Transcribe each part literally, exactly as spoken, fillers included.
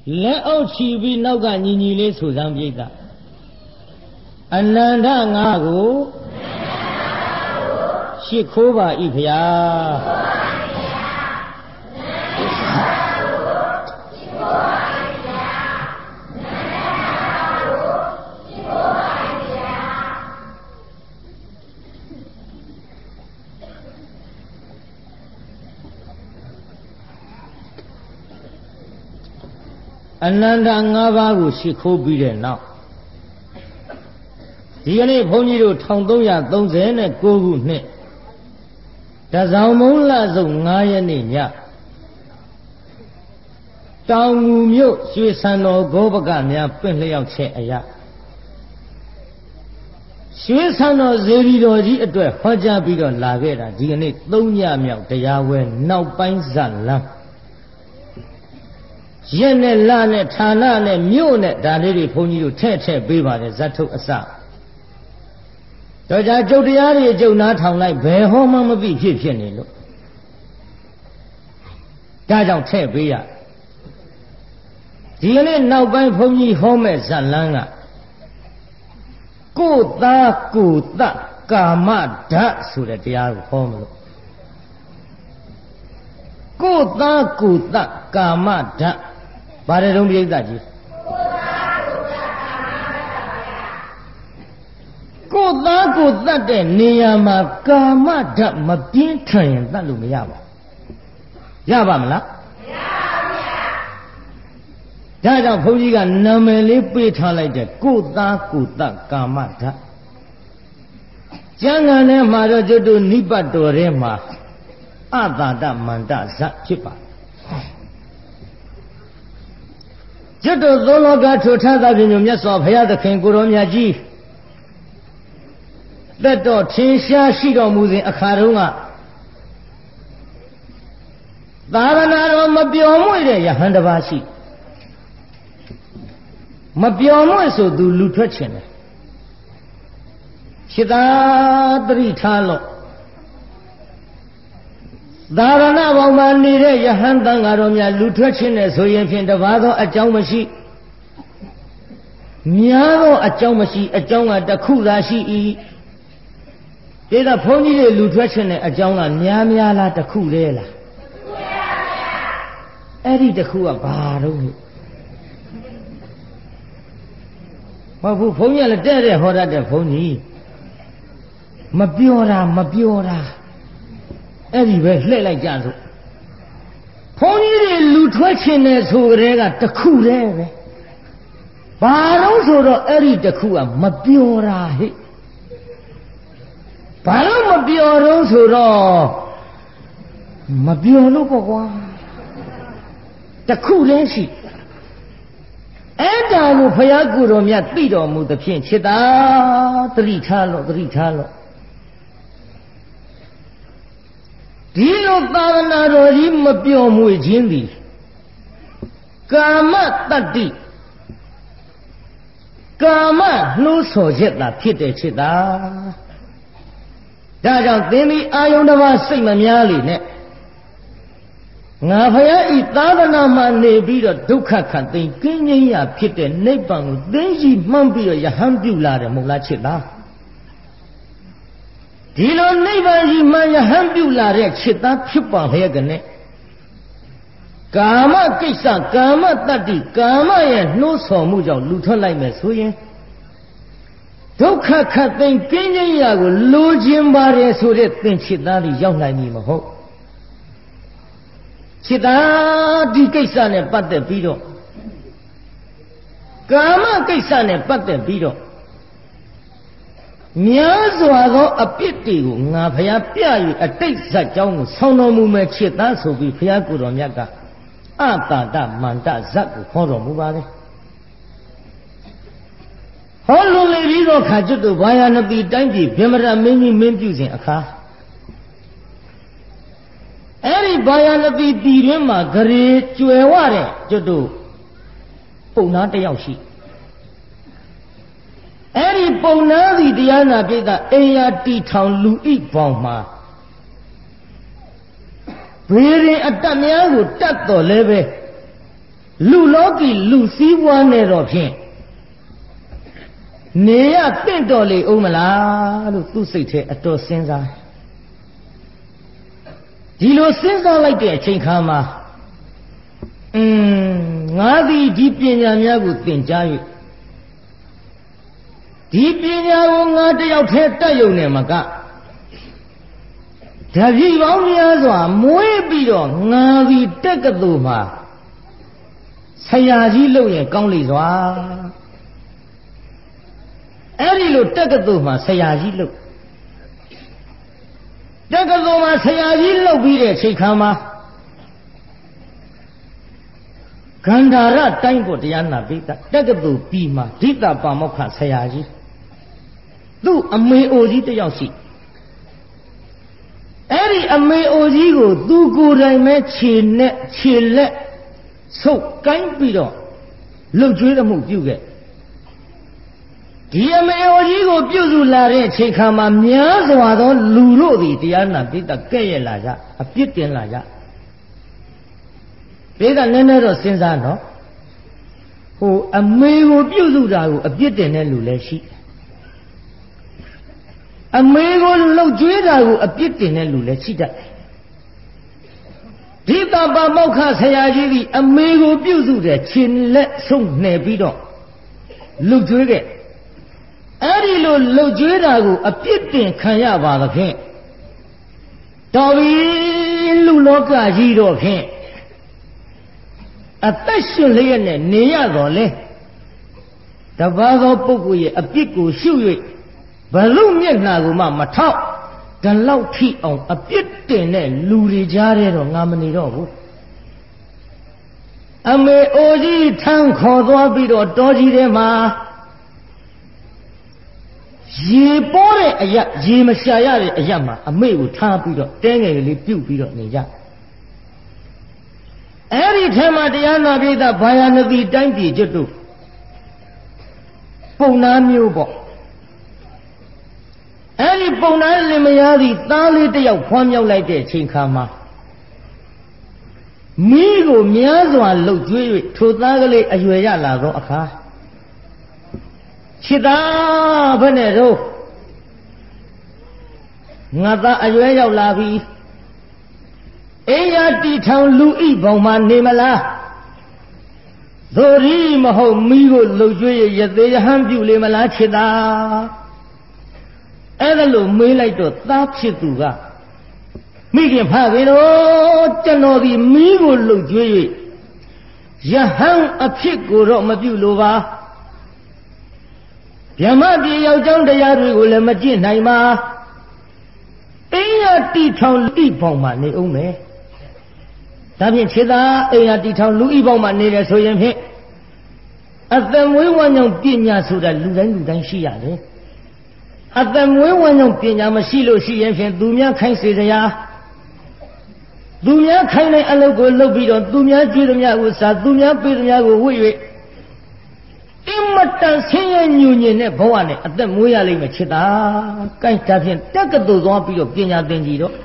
လက်အောက်ချီပြီးနောက်ကညီညီလေးဆိုစမ်းပြိတ္တာအနန္တငါကိုရှိခိုးပါ၏ဖျားအနန္တငါးပါးကိုရှိခိုးပြီးတဲ့နောက်ဒီကနေ့ဘုန်းကြီးတို့တစ်ထောင်သုံးရာသုံးဆယ်ကိုခုနှစ်တဇောင်မုံလစုံငါးရက်နေ့ညတောင်ငူမြို့ရွှေဆံတော်ဂောဘကများပင့်လျောက်ချက်အရာရွှေဆံတော်ဇေဒီတော်ကြီးအတွက်ဟောကြားပြီးတော့လာခဲ့တာဒီကနေ့သုံးညမြောက်တရားဝဲနောက်ပိုင်းဇတ်လမ်းရက်နဲ့လနဲ့ဌာနနဲ့မြို့နဲ့ဒါလေးတွေဘုန်းကြီးတို့ထည့်ထည့်ပေးပါတယ်ဇတ်ထုတ်အစတော့ကြာကျုပ်တရားတွေကျုပ်နားထောင်လိုက်ဘယ်ဟောမှမပြည့်ဖြစ်ဖြစ်နေလို့ဒါကြောင့်ထည့်ပေးရဒီကနေ့နောက်ပိုင်းဘုန်းကြီးဟောမဲ့ဇတ်လမ်းကကိုယ်သားကိုယ်တကာမဓာတ်ဆိုတဲ့တရားကိုဟောမလို့ကိုယ်သားကိုယ်တကာမဓာတ်ဘာတဲ့တုံးပြိဿကြီးကိုယ်သားကိုယ်တတ်တဲ့နေရာမှာကာမဓာတ်မပြင်းထန်ရင်တတ်လို့မရပါဘူးရပါမလားမရပါဘူးဗျာဒါကြောင့်ဘုန်းကြီးကနာမည်လေးပေးထားလိုက်တဲ့ကိုယ်သားကိုယ်တတ်ကာမဓာတ်ကျမ်းဂန်ထဲမှာတော့ကျွတ်တို့နိပတ်တော်ထဲမှာအတာတမန္တဇတ်ဖြစ်ပါကျွတ်တို့သုံးလောကထိုထားသဖြင့်မြတ်စွာဘုရားသခင်ကိုရောမြတ်ကြီးသက်တော်ထင်ရှားရှိတော်မူစဉ်အခါတုန်းကသာရဏတော်မပျော်မွေ့တဲ့ယဟန်တစ်ပါးရှိမပျော်မွေ့ဆိုသူလူထွက်ခြင်းတယ်ရှိတာတတိထားလို့သာရဏဘောင်မှာနေတဲ့ယဟန်တန်ဃာတော်များလူထွက်ခြင်းနဲ့ဆိုရင်ဖြင့်တပါးသောအကြောင်းမရှိများသောအကြောင်းမရှိအကြောင်းကတစ်ခုသာရှိ၏ဒါကဘုန်းကြီးတွေလူထွက်ခြင်းနဲ့အကြောင်းကများများလားတစ်ခုတည်းလားအဲ့ဒီတစ်ခုကဘာတော့မဟုတ်ဘူးဘုန်းကြီးလည်းတဲ့တဲ့ဟောတတ်တဲ့ဘုန်းကြီးမပြောတာမပြောတာအဲ့ဒီပဲလှည့်လိုက်ကြစို့ဘုန်းကြီးတွေလူထွက်ခြင်းနဲ့ဆိုကြတဲ့ကတစ်ခုတည်းပဲဘာလို့ဆိုတော့အဲ့ဒီတစ်ခုကမပြောတာဟဲ့ဘာလို့မပြောတော့ဆိုတော့မပြောလို့ပေါ့ကွာတခုတည်းရှိအဲ့ဒါကိုဘုရားကိုယ်တော်မြတ်သိတော်မူသဖြင့်ခြေသာသတိထားလို့သတိထားလို့ဒီလိုသာသနာတော်ကြီးမပြောမွေခြင်းသည်ကာမတတ္တိကာမနှိုးဆော်ချက်သာဖြစ်တဲ့ခြေသာဒါကြောင့်သင်သည်အာယုန်တစ်ပါးစိတ်မများလေနဲ့ငါဖယားဤသာသနာမှာနေပြီးတော့ဒုက္ခခတ်သိမ်းကင်းငြိမ်းရာဖြစ်တဲ့နိဗ္ဗာန်ကိုသိရှိမှန်းပြီးတော့ယဟန်ပြုလာတယ်မဟုတ်လားချစ်သားဒီလိုနိဗ္ဗာန်ကြီးမှယဟန်ပြုလာတဲ့ချစ်သားဖြစ်ပါလျက်ကနေကာမကိစ္စကာမတတ္တိကာမရဲ့နှိုးဆော်မှုကြောင့်လူထွက်လိုက်မယ်ဆိုရင်ဒုက္ခခတ်သိမ်းကင်းခြင်းရာကိုလိုချင်ပါတယ်ဆိုတဲ့သင်ချစ်သားတွေရောက်နိုင်ပြီမဟုတ်ချစ်သားဒီကိစ္စနဲ့ပတ်သက်ပြီးတော့ကာမကိစ္စနဲ့ပတ်သက်ပြီးတော့များစွာသောအပြစ်တွေကိုငါဘုရားပြ၍အတိတ်ဇတ်ကြောင်းကိုဆောင်းတော်မူမဲ့ချစ်သားဆိုပြီးဘုရားကိုယ်တော်မြတ်ကအတာတမန္တဇတ်ကိုဟောတော်မူပါတယ်ဟောလွန်လေပြီးတော့ခါကျွတ်တို့ဘာယာနတိတိုင်းပြည်ဗြဟ္မရမင်းကြီးမင်းပြုစဉ်အခါအဲ့ဒီဘာယာနတိပြည်တွင်မှာဂရေကျွယ်ဝတဲ့ကျွတ်တို့ပုံနာတစ်ယောက်ရှိအဲ့ဒီပုံနာသည်တရားနာပိဋကအိယာတီထောင်လူဣဘောင်မှာဘေးရင်အတတ်များကိုတတ်တော်လဲပဲလူလောကီလူစည်းဝါးနဲ့တော့ဖြင့်နေရတင့်တော်လေအောင်မလားလို့သူ့စိတ်ထဲအတော်စဉ်းစားဒီလိုစဉ်းစားလိုက်တဲ့အချိန်ခါမှာอืมငါသည်ဒီပညာများကိုသင်ကြား၍ဒီပညာကိုငါတယောက်တည်းတတ်ယုံနေမှာကတပည့်ပေါင်းများစွာမွေးပြီးတော့ငါသည်တက္ကသိုလ်မှာဆရာကြီးလုပ်ရင်ကောင်းလိမ့်စွာအဲ့ဒီလိုတက္ကသိုလ်မှာဆရာကြီးလုပ်တက္ကသိုလ်မှာဆရာကြီးလုပ်ပြီးတဲ့ချိန်ခါမှာဂန္ဓာရတိုင်းကိုတရားနာပိဋကတက္ကသိုလ်ပြီးမှဒိဋ္ဌပါမောက္ခဆရာကြီးသူ့အမေအိုကြီးတယောက်ရှိအဲ့ဒီအမေအိုကြီးကိုသူကိုယ်တိုင်ပဲခြေနဲ့ခြေလက်ဆုပ်ကိုင်းပြီးတော့လှုပ်ကြွေးမှုပြုခဲ့ဒီအမေအိုကြီးကိုပြုစုလာတဲ့ချိန်ခါမှာများစွာသောလူတို့သည်တရားနာပိဋကကဲ့ရဲ့လာကြအပြစ်တင်လာကြပိဋကနည်းနည်းတော့စဉ်းစားနော်ဟိုအမေကိုပြုစုတာကိုအပြစ်တင်တဲ့လူလည်းရှိအမေကိုလှုပ်ကြွေးတာကိုအပြစ်တင်တဲ့လူလည်းရှိတတ်ဒိဋ္ဌပါမောက္ခဆရာကြီးသည်အမေကိုပြုစုတဲ့ခြေလက်ဆုံးနှဲပြီးတော့လှုပ်ကြွေးခဲ့အဲ့ဒီလိုလှုပ်ကြွေးတာကိုအပြစ်တင်ခံရပါသဖြင့်တော်ပြီလူလောကကြီးတော့ဖြင့်အသက်ရှင်လျက်နဲ့နေရတော့လေတပါးသောပုဂ္ဂိုလ်ရဲ့အပြစ်ကိုရှု၍ဘလူမျက်နှာကိုမှမထောက်ဒီလောက်ထိအောင်အပြစ်တင်တဲ့လူတွေကြားထဲတော့ငါမနေတော့ဘူးအမေအိုကြီးထမ်းခေါ်သွားပြီးတော့တောကြီးထဲမှာရေပေါ်တဲ့အရာရေမရှာရတဲ့အရာမှာအမေကိုထားပြီးတော့တဲငယ်လေးပြုတ်ပြီးတော့နေကြအဲ့ဒီထဲမှာတရားနာပိဋကဘာယာနတိတိုင်းပြည်ကျွတ်တို့ပုံနာမျိုးပေါ့အဲ့ဒီပုံနာလင်မယားသည်သားလေးတစ်ယောက်ဖွားမြောက်လိုက်တဲ့ချိန်ခါမှာမိကိုများစွာလှုပ်ကြွေး၍ထိုသားကလေးအရွယ်ရလာသောအခါခြေသားဘယ်နဲ့တော့ငါသားအရွယ်ရောက်လာပြီအိယာတီထောင်လူဤဘောင်မှာနေမလားသို့ရီမဟုတ်မိကိုလှုပ်ကြွေးရသေးရဟန်းပြုလေမလားခြေသားအဲ့ဒါလို့မေးလိုက်တော့သားဖြစ်သူကမိခင်ဖပြီတော့ကျွန်တော်ဒီမိကိုလှုပ်ကြွေး၍ယဟန်အဖြစ်ကိုတော့မပြုလိုပါဗြဟ္မပြည်ယောက်ျောင်းတရားတွေကိုလည်းမကျင့်နိုင်ပါအိယာတီထောင်လူဤဘောင်မှာနေအောင်မယ်ဒါဖြင့်ခြေသားအိယာတီထောင်လူဤဘောင်မှာနေတယ်ဆိုရင်ဖြင့်အသက်မွေးဝမ်းကြောင့်ပညာဆိုတာလူတိုင်းလူတိုင်းရှိရတယ်အသက်မွေးဝမ်းကြောင့်ပညာမရှိလို့ရှိရင်ဖြင့်သူများခိုင်းစေစရာသူများခိုင်းတဲ့အလုပ်ကိုလုပ်ပြီးတော့သူများကြွေးသမျှကိုစားသူများပေးသမျှကိုဝှေ့၍အင်မတန်ဆင်းရဲညူညင်တဲ့ဘဝနဲ့အသက်မွေးရလိမ့်မယ်ချစ်တာ။ကိုင်းတာဖြင့်တက္ကသိုလ်သွားပြီးတော့ပညာသင်ကြည့်တော့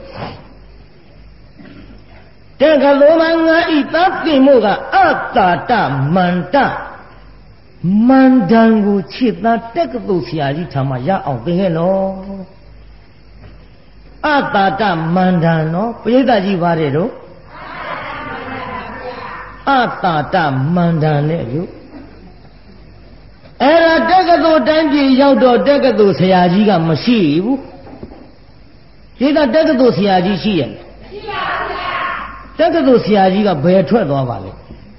တက္ကသိုလ်မှာငါဤသားသင်မို့ကအတ္တာတမန္တမန္တန်ကိုချစ်သားတက္ကသိုလ်ဆရာကြီးထံမှာရအောင်သင်ခဲ့လို့အတ္တာတမန္တန်နော်ပရိသတ်ကြီးပါတယ်တော့အတ္တာတမန္တန်နဲ့ယူအဲ့ဒါတက္ကသိုလ်တိုင်းပြည်ရောက်တော့တက္ကသိုလ်ဆရာကြီးကမရှိဘူးဒီကတက္ကသိုလ်ဆရာကြီးရှိရဲ့မရှိပါဘူးဗျာတက္ကသိုလ်ဆရာကြီးကဘယ်ထွက်သွားပါလဲ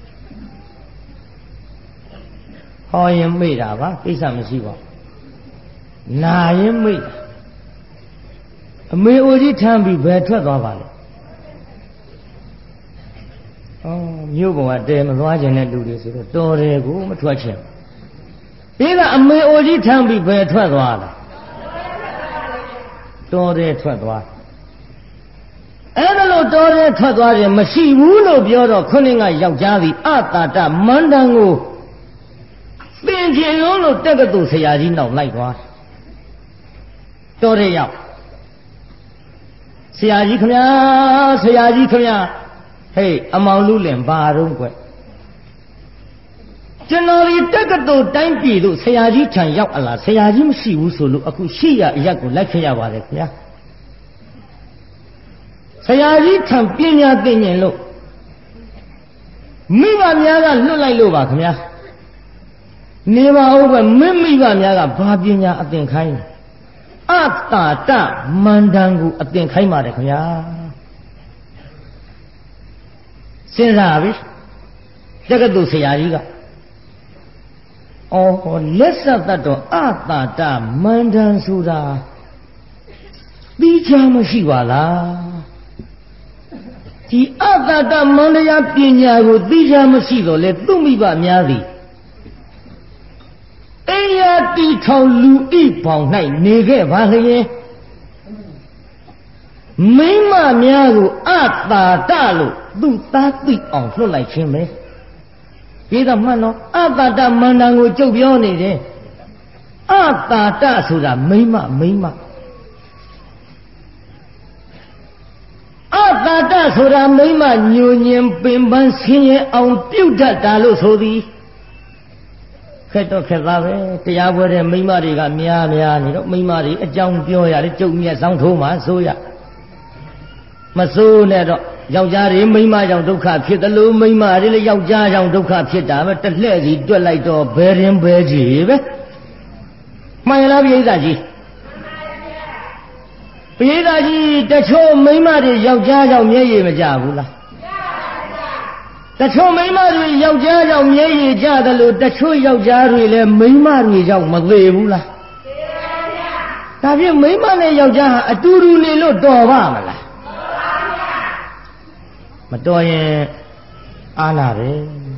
ဟောရင်မေ့တာပါကိစ္စမရှိပါဘူးနာရင်မေ့တာအမေအိုကြီးထမ်းပြီးဘယ်ထွက်သွားပါလဲအော်မြို့ပေါ်ကတဲမသွားခြင်းတဲ့လူတွေဆိုတော့တော်တယ်ကိုမထွက်ချင်ဒီကအမေအိုကြီးထမ်းပြီးဘယ်ထွက်သွားလဲတော်တယ်ထွက်သွားအဲ့ဒါလို့တော်တယ်ထွက်သွားတယ်မရှိဘူးလို့ပြောတော့ခုနကယောက်ျားသည်အတ္တာတမန္တန်ကိုသင်ချင်လုံးလို့တက္ကသိုလ်ဆရာကြီးနောက်လိုက်သွားတော်တယ်ရောက်ဆရာကြီးခမညာဆရာကြီးခမညာဟေးအမောင်လူလင်ဘာတော့ကွကျွန်တော်ဒီတက္ကသိုလ်တိုင်းပြည်တို့ဆရာကြီးထံရောက်အလားဆရာကြီးမရှိဘူးဆိုလို့အခုရှိရအရက်ကိုလိုက်ခဲ့ရပါတယ်ခင်ဗျာဆရာကြီးထံပညာသင်ញင်လို့မိဘများကလွတ်လိုက်လို့ပါခင်ဗျာနေပါဦးပဲမင်းမိဘများကဘာပညာအသင်ခိုင်းအတ္တာတမန္တန်ကိုအသင်ခိုင်းပါတယ်ခင်ဗျာစဉ်းစားပြီတက္ကသိုလ်ဆရာကြီးကအော်လက်ဆက်တတ်တော့အတ္တာတမန္တန်ဆိုတာသိချာမရှိပါလားဒီအတ္တတမန္တရားပညာကိုသိချာမရှိတော့လေသူ့မိဘများသည်အိယာတီထောင်လူဤပေါင်၌နေခဲ့ပါလျင်မိမများကိုအတ္တာတလို့သူ့သားသိအောင်လွှတ်လိုက်ခြင်းပဲဒီတော့မှန်တော့အတ္တာတမန္တန်ကိုကြုတ်ပြောနေတယ်အတ္တာတဆိုတာမိမမိမအတ္တာတဆိုတာမိမညိုညင်ပင်ပန်းဆင်းရဲအောင်ပြုတ်တတ်တာလို့ဆိုသည်ခက်တော့ခက်သားပဲတရားပွဲတဲ့မိမတွေကများများနေတော့မိမတွေအကြောင်းပြောရတယ်ကြုတ်မြတ်ဆောင်ထိုးမှဆိုရမစိုးနဲ့တော့ယောက်ျားတွေမိန်းမကြောင့်ဒုက္ခဖြစ်တယ်လို့မိန်းမတွေလည်းယောက်ျားကြောင့်ဒုက္ခဖြစ်တာပဲတစ်လှဲ့စီတွက်လိုက်တော့ဘယ်ရင်ဘယ်ကြီးပဲမှန်လားပြိဿကြီးပြိဿကြီးတချို့မိန်းမတွေယောက်ျားကြောင့်မျက်ရည်မကျဘူးလားတချို့မိန်းမတွေယောက်ျားကြောင့်မျက်ရည်ကျတယ်လို့တချို့ယောက်ျားတွေလည်းမိန်းမတွေကြောင့်မသေးဘူးလားဒါဖြင့်မိန်းမနဲ့ယောက်ျားဟာအတူတူနေလို့တော်ပါမလားမတော်ရင်အားလာပဲ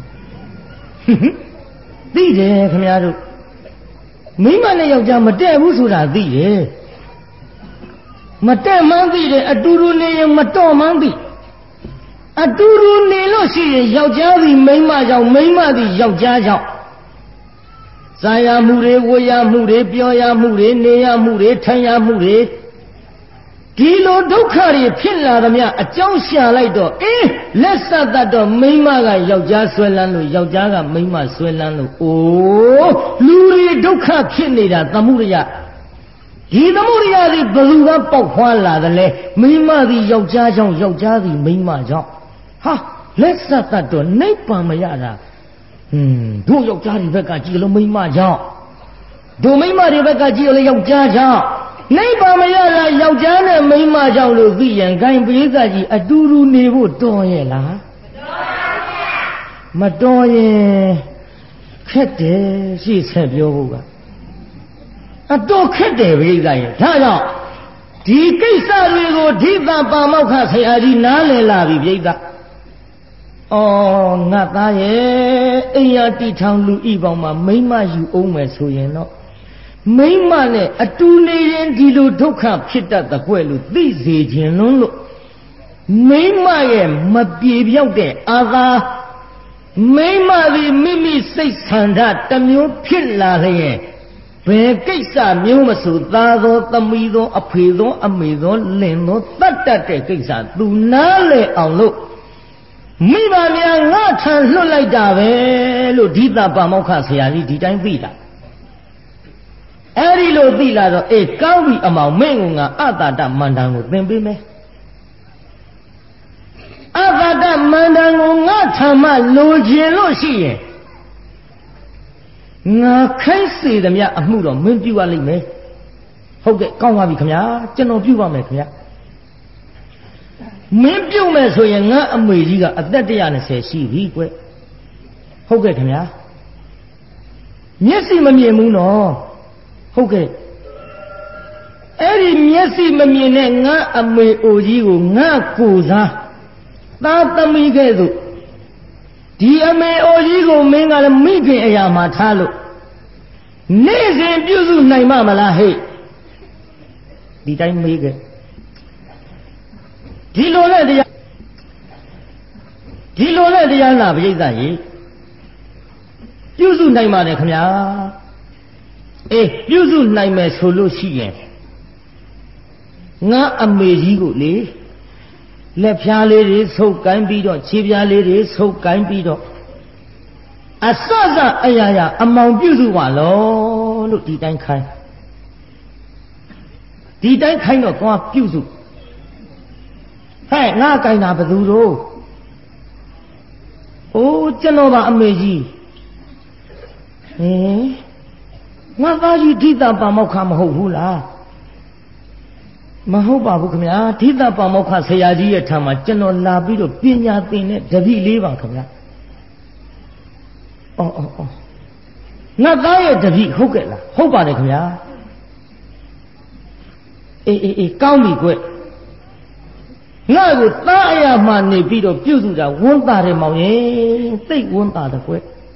သိတယ်ခင်ဗျားတို့မိမနဲ့ယောက်ျားမတည့်ဘူးဆိုတာသိတယ်မတည့်မှန်းသိတယ်အတူတူနေရင်မတော်မှန်းသိအတူတူနေလို့ရှိရင်ယောက်ျားသည်မိန်းမကြောင့်မိန်းမသည်ယောက်ျားကြောင့်စာရမှုတွေဝေရမှုတွေပြောရမှုတွေနေရမှုတွေထိုင်ရမှုတွေဒီလိုဒုက္ခတွေဖြစ်လာသမျှအကြောင်းရှာလိုက်တော့အေးလက်ဆက်တတ်တော့မိန်းမကယောက်ျားဆွဲလန်းလို့ယောက်ျားကမိန်းမဆွဲလန်းလို့အိုးလူတွေဒုက္ခဖြစ်နေတာသမှုရိယဒီသမှုရိယသည်ဘယ်သူကပေါက်ဖွာလာသလဲမိန်းမသည်ယောက်ျားကြောင့်ယောက်ျားသည်မိန်းမကြောင့်ဟာလက်ဆက်တတ်တော့နိဗ္ဗာန်မရတာဟွန်းတို့ယောက်ျားတွေဘက်ကကြည့်လို့မိန်းမကြောင့်တို့မိန်းမတွေဘက်ကကြည့်လို့ယောက်ျားကြောင့်နိဗ္ဗာန်မရတာယောက်ျားနဲ့မိန်းမကြောင့်လို့သိရင်ဂိုင်းပရိသတ်ကြီးအတူတူနေဖို့တော်ရဲ့လားမတော်ရင်ခက်တယ်ရှိဆက်ပြောဖို့ကအတော်ခက်တယ်ပရိသတ်ရဲ့ဒါကြောင့်ဒီကိစ္စတွေကိုဓိသပါမောက္ခဆရာကြီးနားလည်လာပြီပရိသတ်အော်ငါသားရဲ့အိယာတီထောင်လူဤပေါင်းမှာမိန်းမယူအောင်မယ်ဆိုရင်တော့မိမနဲ့အတူနေရင်ဒီလိုဒုက္ခဖြစ်တတ်တဲ့ကွယ်လို့သိစေခြင်းလုံးလို့မိမရဲ့မပြေပြောက်တဲ့အာသာမိမသည်မိမိစိတ်ဆန္ဒတစ်မျိုးဖြစ်လာလျင်ဘယ်ကိစ္စမျိုးမဆိုသားသောသမီးသောအဖေသောအမေသောလင်သောတတ်တတ်တဲ့ကိစ္စသူနားလေအောင်လို့မိဘများငါထံလွတ်လိုက်တာပဲလို့ဓိသပါမောက္ခဆရာကြီးဒီတိုင်းသိတာအဲ့ဒီလိုသိလာတော့အေးကောင်းပြီအမောင်မင်းကငါအတ္တတမန္တန်ကိုသင်ပေးမယ်အတ္တတမန္တန်ကိုငါထံမှလိုချင်လို့ရှိရင်ငါခိုင်းစေသမျှအမှုတော့မင်းပြုရလိမ့်မယ်ဟုတ်ကဲ့ကောင်းပါပြီခင်ဗျာကျွန်တော်ပြုပါမယ်ခင်ဗျာမင်းပြုမယ်ဆိုရင်ငါအမေကြီးကအသက်one hundred twentyရှိပြီကွဟုတ်ကဲ့ခင်ဗျာမျက်စိမမြင်ဘူးနော်ဟုတ်ကဲ့အဲ့ဒီမျက်စိမမြင်တဲ့ငါအမေအိုကြီးကိုငါကိုစားသားသမီးကဲ့သို့ဒီအမေအိုကြီးကိုမင်းကလည်းမိခင်အရာမှာထားလို့နေ့စဉ်ပြုစုနိုင်မမလားဟဲ့ဒီတိုင်းမေးခဲ့ဒီလိုနဲ့တရားဒီလိုနဲ့တရားနာပြိဿကြီးပြုစုနိုင်ပါတယ်ခင်ဗျာအေးပြုစုနိုင်မယ်ဆိုလို့ရှိရင်ငါအမေကြီးကိုလေလက်ဖြားလေးတွေဆုပ်ကိုင်းပြီးတော့ခြေဖြားလေးတွေဆုပ်ကိုင်းပြီးတော့အစစအရာရာအမောင်ပြုစုပါလို့လို့ဒီတိုင်းခိုင်းဒီတိုင်းခိုင်းတော့သွားပြုစုဟဲ့ငါကြိုင်တာဘယ်သူတို့အိုးကျွန်တော်ပါအမေကြီးဟင်ငါသားကြီးဓိတပါမောက္ခမဟုတ်ဘူးလားမဟုတ်ပါဘူးခင်ဗျာဓိတပါမောက္ခဆရာကြီးရဲ့ထံမှာကျွန်တော်လာပြီးတော့ပညာသင်တဲ့တပည့်လေးပါခင်ဗျာအော်အော်အော်ငါသားရဲ့တပည့်ဟုတ်ကဲ့လားဟုတ်ပါတယ်ခင်ဗျာအေးအေးအေးကောင်းပြီကွငါ့ကိုသားအရာမှနေပြီးတော့ပြုစုတာဝန်းတာတယ်မောင်ရင်သိတ်ဝန်းတာတယ်ကွ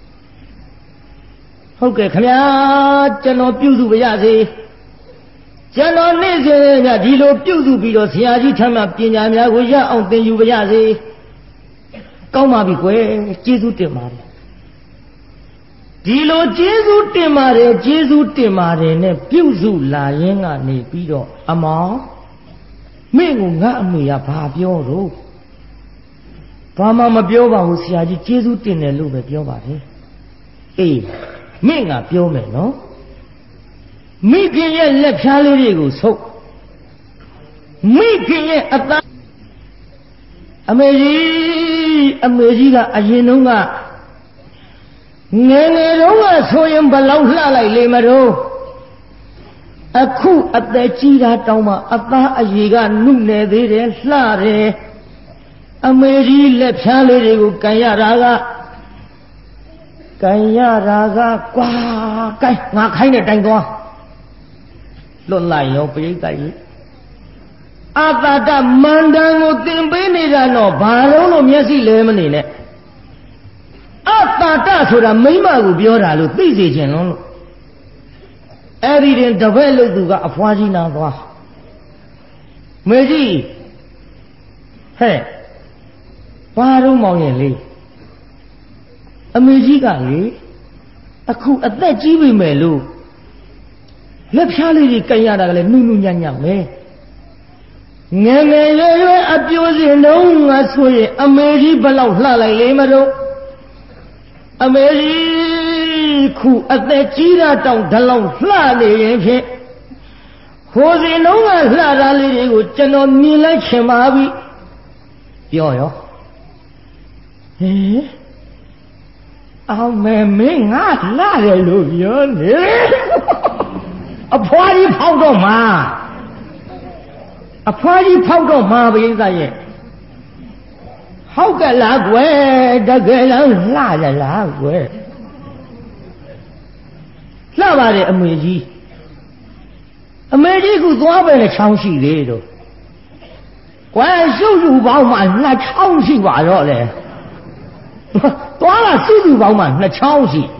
ဟုတ်ကဲ့ခင်ဗျာကျွန်တော်ပြုစုပါရစေကျွန်တော်နေ့စဉ်ကဒီလိုပြုစုပြီးတော့ဆရာကြီးထမ်းမှပညာများကိုရအောင်သင်ယူပါရစေကောင်းပါပြီကွကျေးဇူးတင်ပါတယ်ဒီလိုကျေးဇူးတင်ပါတယ်ကျေးဇူးတင်ပါတယ်နဲ့ပြုစုလာရင်းကနေပြီးတော့အမောင်မင်းကငါအမေကဘာပြောတော့ဘာမှမပြောပါဘူးဆရာကြီးကျေးဇူးတင်တယ်လို့ပဲပြောပါတယ်အေးမင်းကပြောမယ်နော်မိခင်ရဲ့လက်ဖြားလေးတွေကိုဆုပ်မိခင်ရဲ့အသားအမေကြီးအမေကြီးကအရင်တုန်းကငယ်ငယ်တုန်းကဆိုရင်ဘလောက်လှလိုက်လေမတော့အခုအသက်ကြီးတာတောင်းမှအသားအရေကနုနယ်သေးတယ်လှတယ်အမေကြီးလက်ဖြားလေးတွေကိုကန်ရတာကကန်ရတာကကွာကိုင်းငါခိုင်းတဲ့တိုင်သွားလွတ်လိုက်ရောပရိသတ်ကြီးအတာတမန္တန်ကိုသင်ပေးနေတာတော့ဘာလို့လို့မျက်စိလဲမနေနဲ့အတာတဆိုတာမိမကိုပြောတာလို့သိစေခြင်းလုံးလို့အဲ့ဒီတင်တပည့်လို့သူကအဖွားကြီးနာသွားမေကြီးဟဲ့ဘာတော့မောင်ရင်လေးအမေကြီးကလေအခုအသက်ကြီးပြီမယ်လို့လက်ဖြားလေးကြီးကန်ရတာကလည်းနုနုညံ့ညံ့ပဲငယ်ငယ်ရွယ်ရွယ်အပြိုးစင်တုံးငါဆိုရင်အမေကြီးဘလောက်လှလိုက်လေမတော့အမေကြီးခုအသက်ကြီးတာတောင်ဒီလောက်လှနေရင်ဖြင့်ဟိုစင်တုံးကလှတာလေးတွေကိုကျွန်တော်မြင်လိုက်ချင်ပါပြီပြောရောဟင်အောင်မဲမင်းငါလှတယ်လို့ပြောနေအဖွားကြီးဖောက်တော့မှာအဖွားကြီးဖောက်တော့မှာပရိသတ်ရဲ့ဟုတ်ကဲ့လားကွယ်တကယ်လားလှရလားကွယ်လှပါတယ်အမေကြီးအမေကြီးကသွားပဲနဲ့ချောင်းရှိသေးတော့ကွယ်စုစုပေါင်းမှနှစ်ချောင်းရှိပါတော့လေသွားလာစုစုပေါင်းမှနှစ်ချောင်းရှိ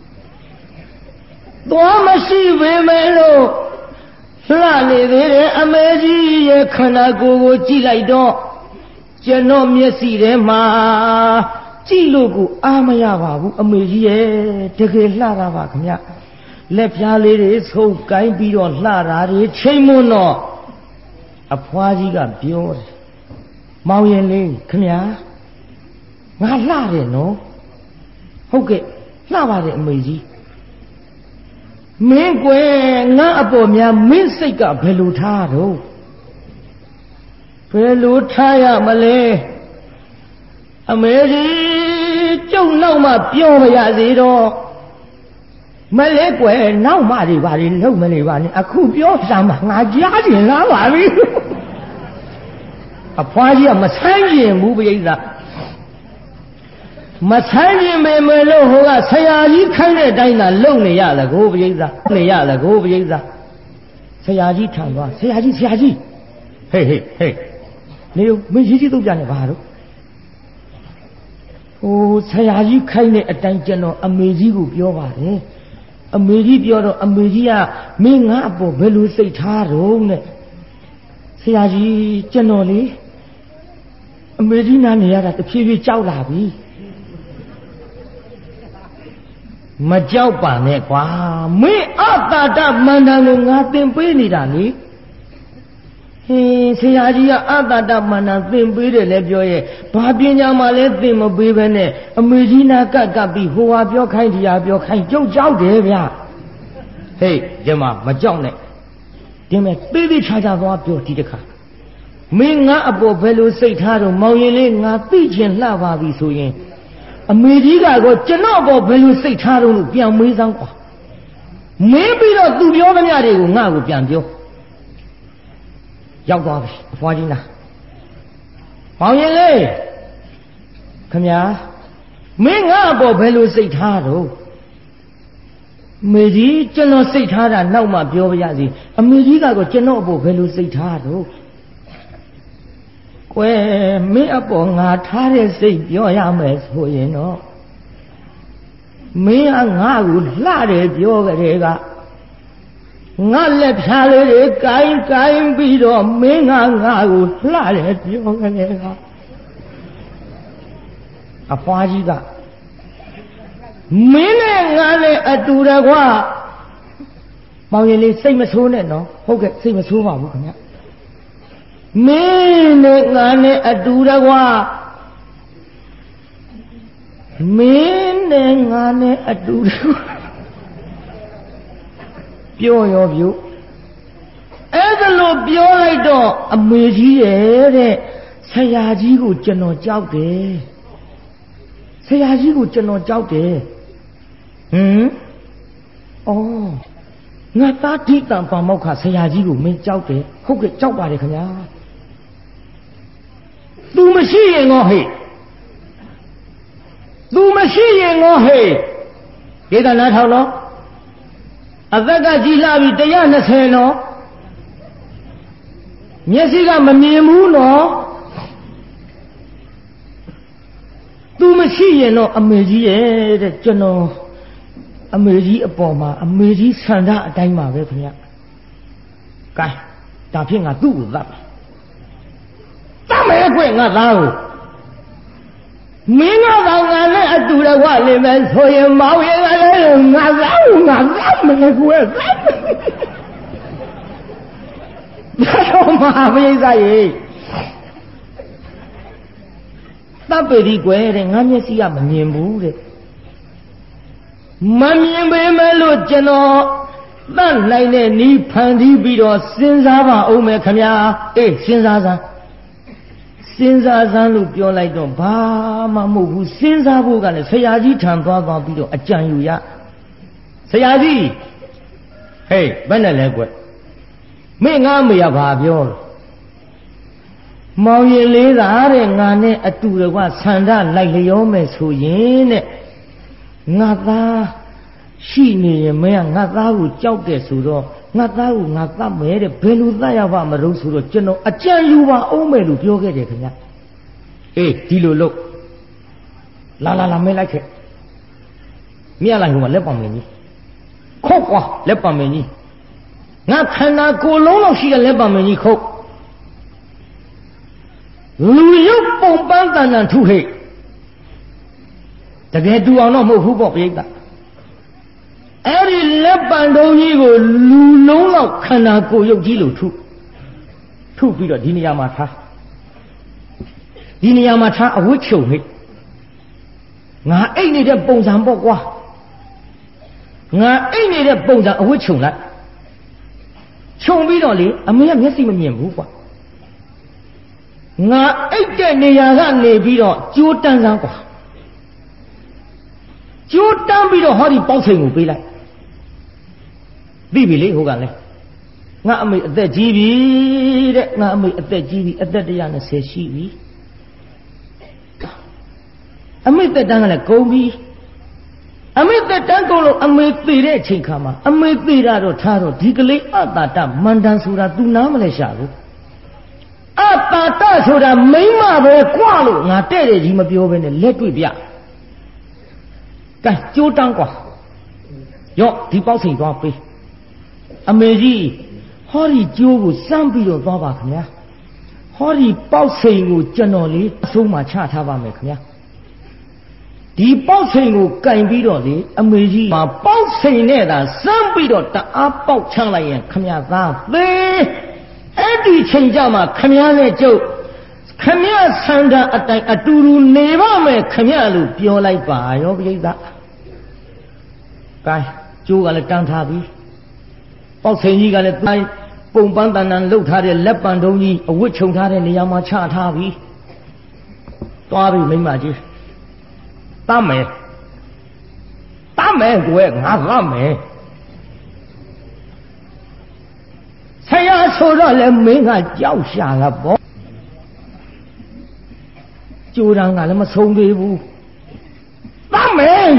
သွားမရှိပေမဲ့လို့လှနေသေးတယ်အမေကြီးရဲ့ခန္ဓာကိုယ်ကိုကြည့်လိုက်တော့ကျွန်တော်မျက်စိထဲမှာကြည့်လို့ကိုအားမရပါဘူးအမေကြီးရဲ့တကယ်လှတာပါခင်ဗျလက်ဖြားလေးတွေဆုပ်ကိုင်းပြီးတော့လှတာတွေချိန်မွန်းတော့အဖွားကြီးကပြောတယ်မောင်ရင်လေးခင်ဗျာငါလှတယ်နော်ဟုတ်ကဲ့လှပါတယ်အမေကြီးမင်းကွယ်ငါအပေါ်များမင်းစိတ်ကဘယ်လိုထားတော့ဘယ်လိုထားရမလဲအမေကြီးကျုပ်နောက်မှပြောမရသေးတော့မလဲကွယ်နောက်မှတွေပါလေလုံမနေပါနဲ့အခုပြောစမ်းပါငါကြားကျင်လာပါပြီအဖွားကြီးကမဆန်းကျင်ဘူးပြိဿမဆန်းကျင်ပေမဲ့လို့ဟိုကဆရာကြီးခိုင်းတဲ့အတိုင်းသာလုံနေရလားကိုပြိဿနေရလားကိုပြိဿဆရာကြီးထံသွားဆရာကြီးဆရာကြီးဟေးဟေးဟေးနေဦးမင်းရေးကြီးတော့ပြနေပါတော့ဟိုဆရာကြီးခိုင်းတဲ့အတိုင်းကျွန်တော်အမေကြီးကိုပြောပါတယ်အမေကြီးပြောတော့အမေကြီးကမင်းငါအပေါ်ဘယ်လိုစိတ်ထားတော့နဲ့ဆရာကြီးကျွန်တော်လေအမေကြီးနားနေရတာတဖြည်းဖြည်းကြောက်လာပြီမကြောက်ပါနဲ့ကွာမင်းအတာတမန္တန်ကိုငါသင်ပေးနေတာလေဟင်းဆရာကြီးကအတ္တတမန္တသင်ပေးတယ်လဲပြောရဲ့ဘာပညာမှလည်းသင်မပေးဘဲနဲ့အမေကြီးနာကပ်ကပ်ပြီးဟိုဟာပြောခိုင်းတရားပြောခိုင်းကြုတ်ကြောက်တယ်ဗျဟေးဒီမှာမကြောက်နဲ့ဒီမဲ့သေးသေးချာချာသွားပြောဒီတခါမင်းငါအပေါ်ဘယ်လိုစိတ်ထားတော့မောင်ရင်လေးငါသိချင်လှပါပြီဆိုရင်အမေကြီးကတော့ကျွန်တော်ပေါ်ဘယ်လိုစိတ်ထားတော့လို့ပြန်မေးစမ်းကွာမင်းပြီးတော့သူပြောသမျှတွေကိုငါ့ကိုပြန်ပြောရောက်သွားပြီအဖွားကြီးလားမောင်ရင်လေးခမညာမင်းငါအပေါ်ဘယ်လိုစိတ်ထားတော့မေကြီးကျွန်တော်စိတ်ထားတာနောက်မှပြောပါရစေအမေကြီးကတော့ကျွန်တော်အပေါ်ဘယ်လိုစိတ်ထားတော့ကွယ်မင်းအပေါ်ငါထားတဲ့စိတ်ပြောရမယ်ဆိုရင်တော့မင်းကငါ့ကိုလှတယ်ပြောကြတဲ့ကငါလက်ဖြားလေးတွေကိုင်းကိုင်းပြီးတော့မင်းကငါ့ကိုလှတယ်ပြောကြတဲ့ကအဖွားကြီးကမင်းနဲ့ငါနဲ့အတူတကွာမောင်ရင်လေးစိတ်မဆိုးနဲ့နော်ဟုတ်ကဲ့စိတ်မဆိုးပါဘူးခင်ဗျမင်းနဲ့ငါနဲ့အတူတကွာမင်းနဲ့ငါနဲ့အတူတကွာပြောရောပြုအဲ့ဒါလို့ပြောလိုက်တော့အမေကြီးရဲ့တဲ့ဆရာကြီးကိုကျွန်တော်ကြောက်တယ်ဆရာကြီးကိုကျွန်တော်ကြောက်တယ်ဟမ်ဩငါသားဓိတံပါမောက္ခဆရာကြီးကိုမင်းကြောက်တယ်ဟုတ်ကဲ့ကြောက်ပါတယ်ခင်ဗျာသူမရှိရင်ငေါဟဲ့သူမရှိရင်ငေါဟဲ့ဒေသနာထောင်တော့အသက်ကကြီးလှပြီတစ်ရာနှစ်ဆယ်နော်မျက်စိကမမြင်ဘူးနော်သူမရှိရင်တော့အမေကြီးရဲ့တဲ့ကျွန်တော်အမေကြီးအပေါ်မှာအမေကြီးဆန္ဒအတိုင်းပါပဲခင်ဗျ။ကဲဒါဖြင့်ငါသူ့ကိုသတ်ပါ။သတ်မယ်ကွငါသားကိုမင်းကသာငါနဲ့အတူတကွနေမယ်ဆိုရင်မောင်ရင်ကလည်းငါသားကိုငါသတ်မယ်ကွသတ်မယ်။ဒါတော့မဟာပိဿရေတပ်ပေဒီကွယ်တဲ့ငါမျက်စိကမမြင်ဘူးတဲ့မမြင်ပေမဲ့လို့ကျွန်တော်တတ်နိုင်တဲ့နီးဖန်တီးပြီးတော့စဉ်းစားပါအောင်မယ်ခမညာအေးစဉ်းစားစမ်းစဉ်းစားစမ်းလို့ပြောလိုက်တော့ဘာမှမဟုတ်ဘူးစဉ်းစားဖို့ကလည်းဆရာကြီးထံသွားသွားပြီးတော့အကြံယူရဆရာကြီးဟေးဘယ်နဲ့လဲကွမင်းငါမေရဘာပြောလို့မောင်ရင်လေးသာတဲ့ငါနဲ့အတူတကွဆန္ဒလိုက်လျောမယ်ဆိုရင်တဲ့ငါသားရှိနေရင်မင်းကငါသားကိုကြောက်တယ်ဆိုတော့ငါသားကိုငါသတ်မယ်တဲ့ဘယ်လိုသတ်ရပါမလို့ဆိုတော့ကျွန်တော်အကြံယူပါအောင်မယ်လို့ပြောခဲ့တယ်ခင်ဗျအေးဒီလိုလို့လာလာလာမင်းလိုက်ခဲ့မြတ်လိုက်ဟိုကလက်ပံမင်းကြီးခုတ်ကွာလက်ပံမင်းကြီးငါခန္ဓာကိုယ်လုံးလောက်ရှိတဲ့လက်ပံမင်းကြီးခုတ်လူရုပ်ပုံပန်းတန်တန်ထုဟိတ်တကယ်တူအောင်တော့မဟုတ်ဘူးပေါ့ပြိတ္တာအဲ့ဒီလက်ပံတုံးကြီးကိုလူလုံးလောက်ခန္ဓာကိုယ်ရုပ်ကြီးလို့ထုထုပြီးတော့ဒီနေရာမှာထားဒီနေရာမှာထားအဝတ်ချုပ်ဟိတ်ငါအိတ်နေတဲ့ပုံစံပေါ့ကွာငါအိတ်နေတဲ့ပုံစံအဝတ်ချုပ်လိုက်ခြုံပြီးတော့လေအမေကမျက်စိမမြင်ဘူးကွာငါအိတ်တဲ့နေရာကနေပြီးတော့ကြိုးတန်းစမ်းကွာကြိုးတန်းပြီးတော့ဟောဒီပေါက်စိန်ကိုပေးလိုက်သိပြီလေဟိုကလည်းငါအမေအသက်ကြီးပြီတဲ့ငါအမေအသက်ကြီးပြီအသက်တစ်ရာနှစ်ဆယ်ရှိပြီအမေသက်တန်းကလည်းကုန်ပြီအမေသက်တန်းကုန်လို့အမေသေတဲ့အချိန်ခါမှာအမေသေတာတော့ထားတော့ဒီကလေးအတ္တတမန္တန်ဆိုတာ तू နားမလဲရှာဘူးအတ္တတဆိုတာမိမပဲကွာလို့ငါတဲ့တဲ့ကြီးမပြောဘဲနဲ့လက်တွေ့ပြကဲကြိုးတန်းကွာရော့ဒီပေါက်စိန်သွားပေးအမေကြီးဟောဒီကြိုးကိုစမ်းပြီးတော့သွားပါခင်ဗျာဟောဒီပေါက်စိန်ကိုကျွန်တော်လေးအဆုံးမှာချထားပါမယ်ခင်ဗျာဒီပေါက်စိန်ကိုကင်ပြီးတော့လေအမေကြီးမှာပေါက်စိန်နဲ့သာစမ်းပြီးတော့တအားပေါက်ချလိုက်ရင်ခင်ဗျာသားသေအဲ့ဒီချိန်ကြမှာခမည်းနဲ့ကျုပ်ခမည်းဆန္ဒအတိုင်းအတူတူနေပါမယ်ခမည်းလို့ပြောလိုက်ပါရောပြိဿကဲကျိုးကလည်းတန်းထားပြီပေါက်စိန်ကြီးကလည်းတိုင်းပုံပန်းတန်တန်လှုပ်ထားတဲ့လက်ပံတုံးကြီးအဝတ်ခြုံထားတဲ့နေရာမှာချထားပြီသွားပြီမိမကြီးတမ်းမယ်တမ်းမယ်ကွယ်ငါသမ်းမယ်ဆရာဆိုတော့လည်းမင်းကကြောက်ရှာတာပေါ့ကျိုးတန်းကလည်းမဆုံးသေးဘူးတမ်းမယ်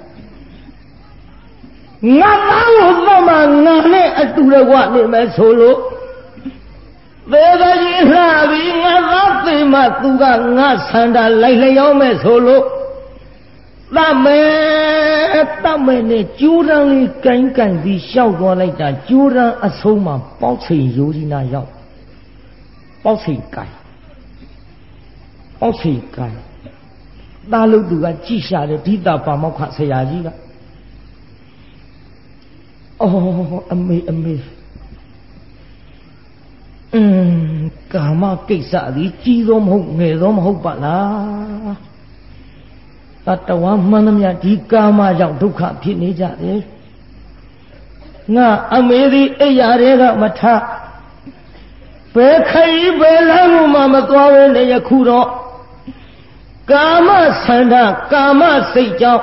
ငါသားကိုတော့မှငါနဲ့အတူတကွနေမယ်ဆိုလို့သေသာကြီးလှပြီးငါသားသိမှသူကငါဆန္ဒလိုက်လျောင်းမယ်ဆိုလို့တတ်မယ်တတ်မယ်နဲ့ကျိုးတန်းလေးကိုင်းကိုင်းပြီးရှောက်သွားလိုက်တာကျိုးတန်းအဆုံးမှာပေါက်ချိန်ရိုးကြီးနာရောက်ပေါက်ချိန်ကိုင်းပေါက်ချိန်ကိုင်းသားလို့သူကကြည့်ရှာတယ်ဒီတာပါမောက္ခဆရာကြီးကအော်အမေအမေอืมကာမကိစ္စသည်ကြီးသောမဟုတ်ငယ်သောမဟုတ်ပါလားတတဝါမှန်သမျှဒီကာမကြောင့်ဒုက္ခဖြစ်နေကြတယ်ငါအမေသည်အိယာတွေကမထဘယ်ခရီးဘယ်လမ်းမှမသွားဘဲနဲ့ယခုတော့ကာမဆန္ဒကာမစိတ်ကြောင့်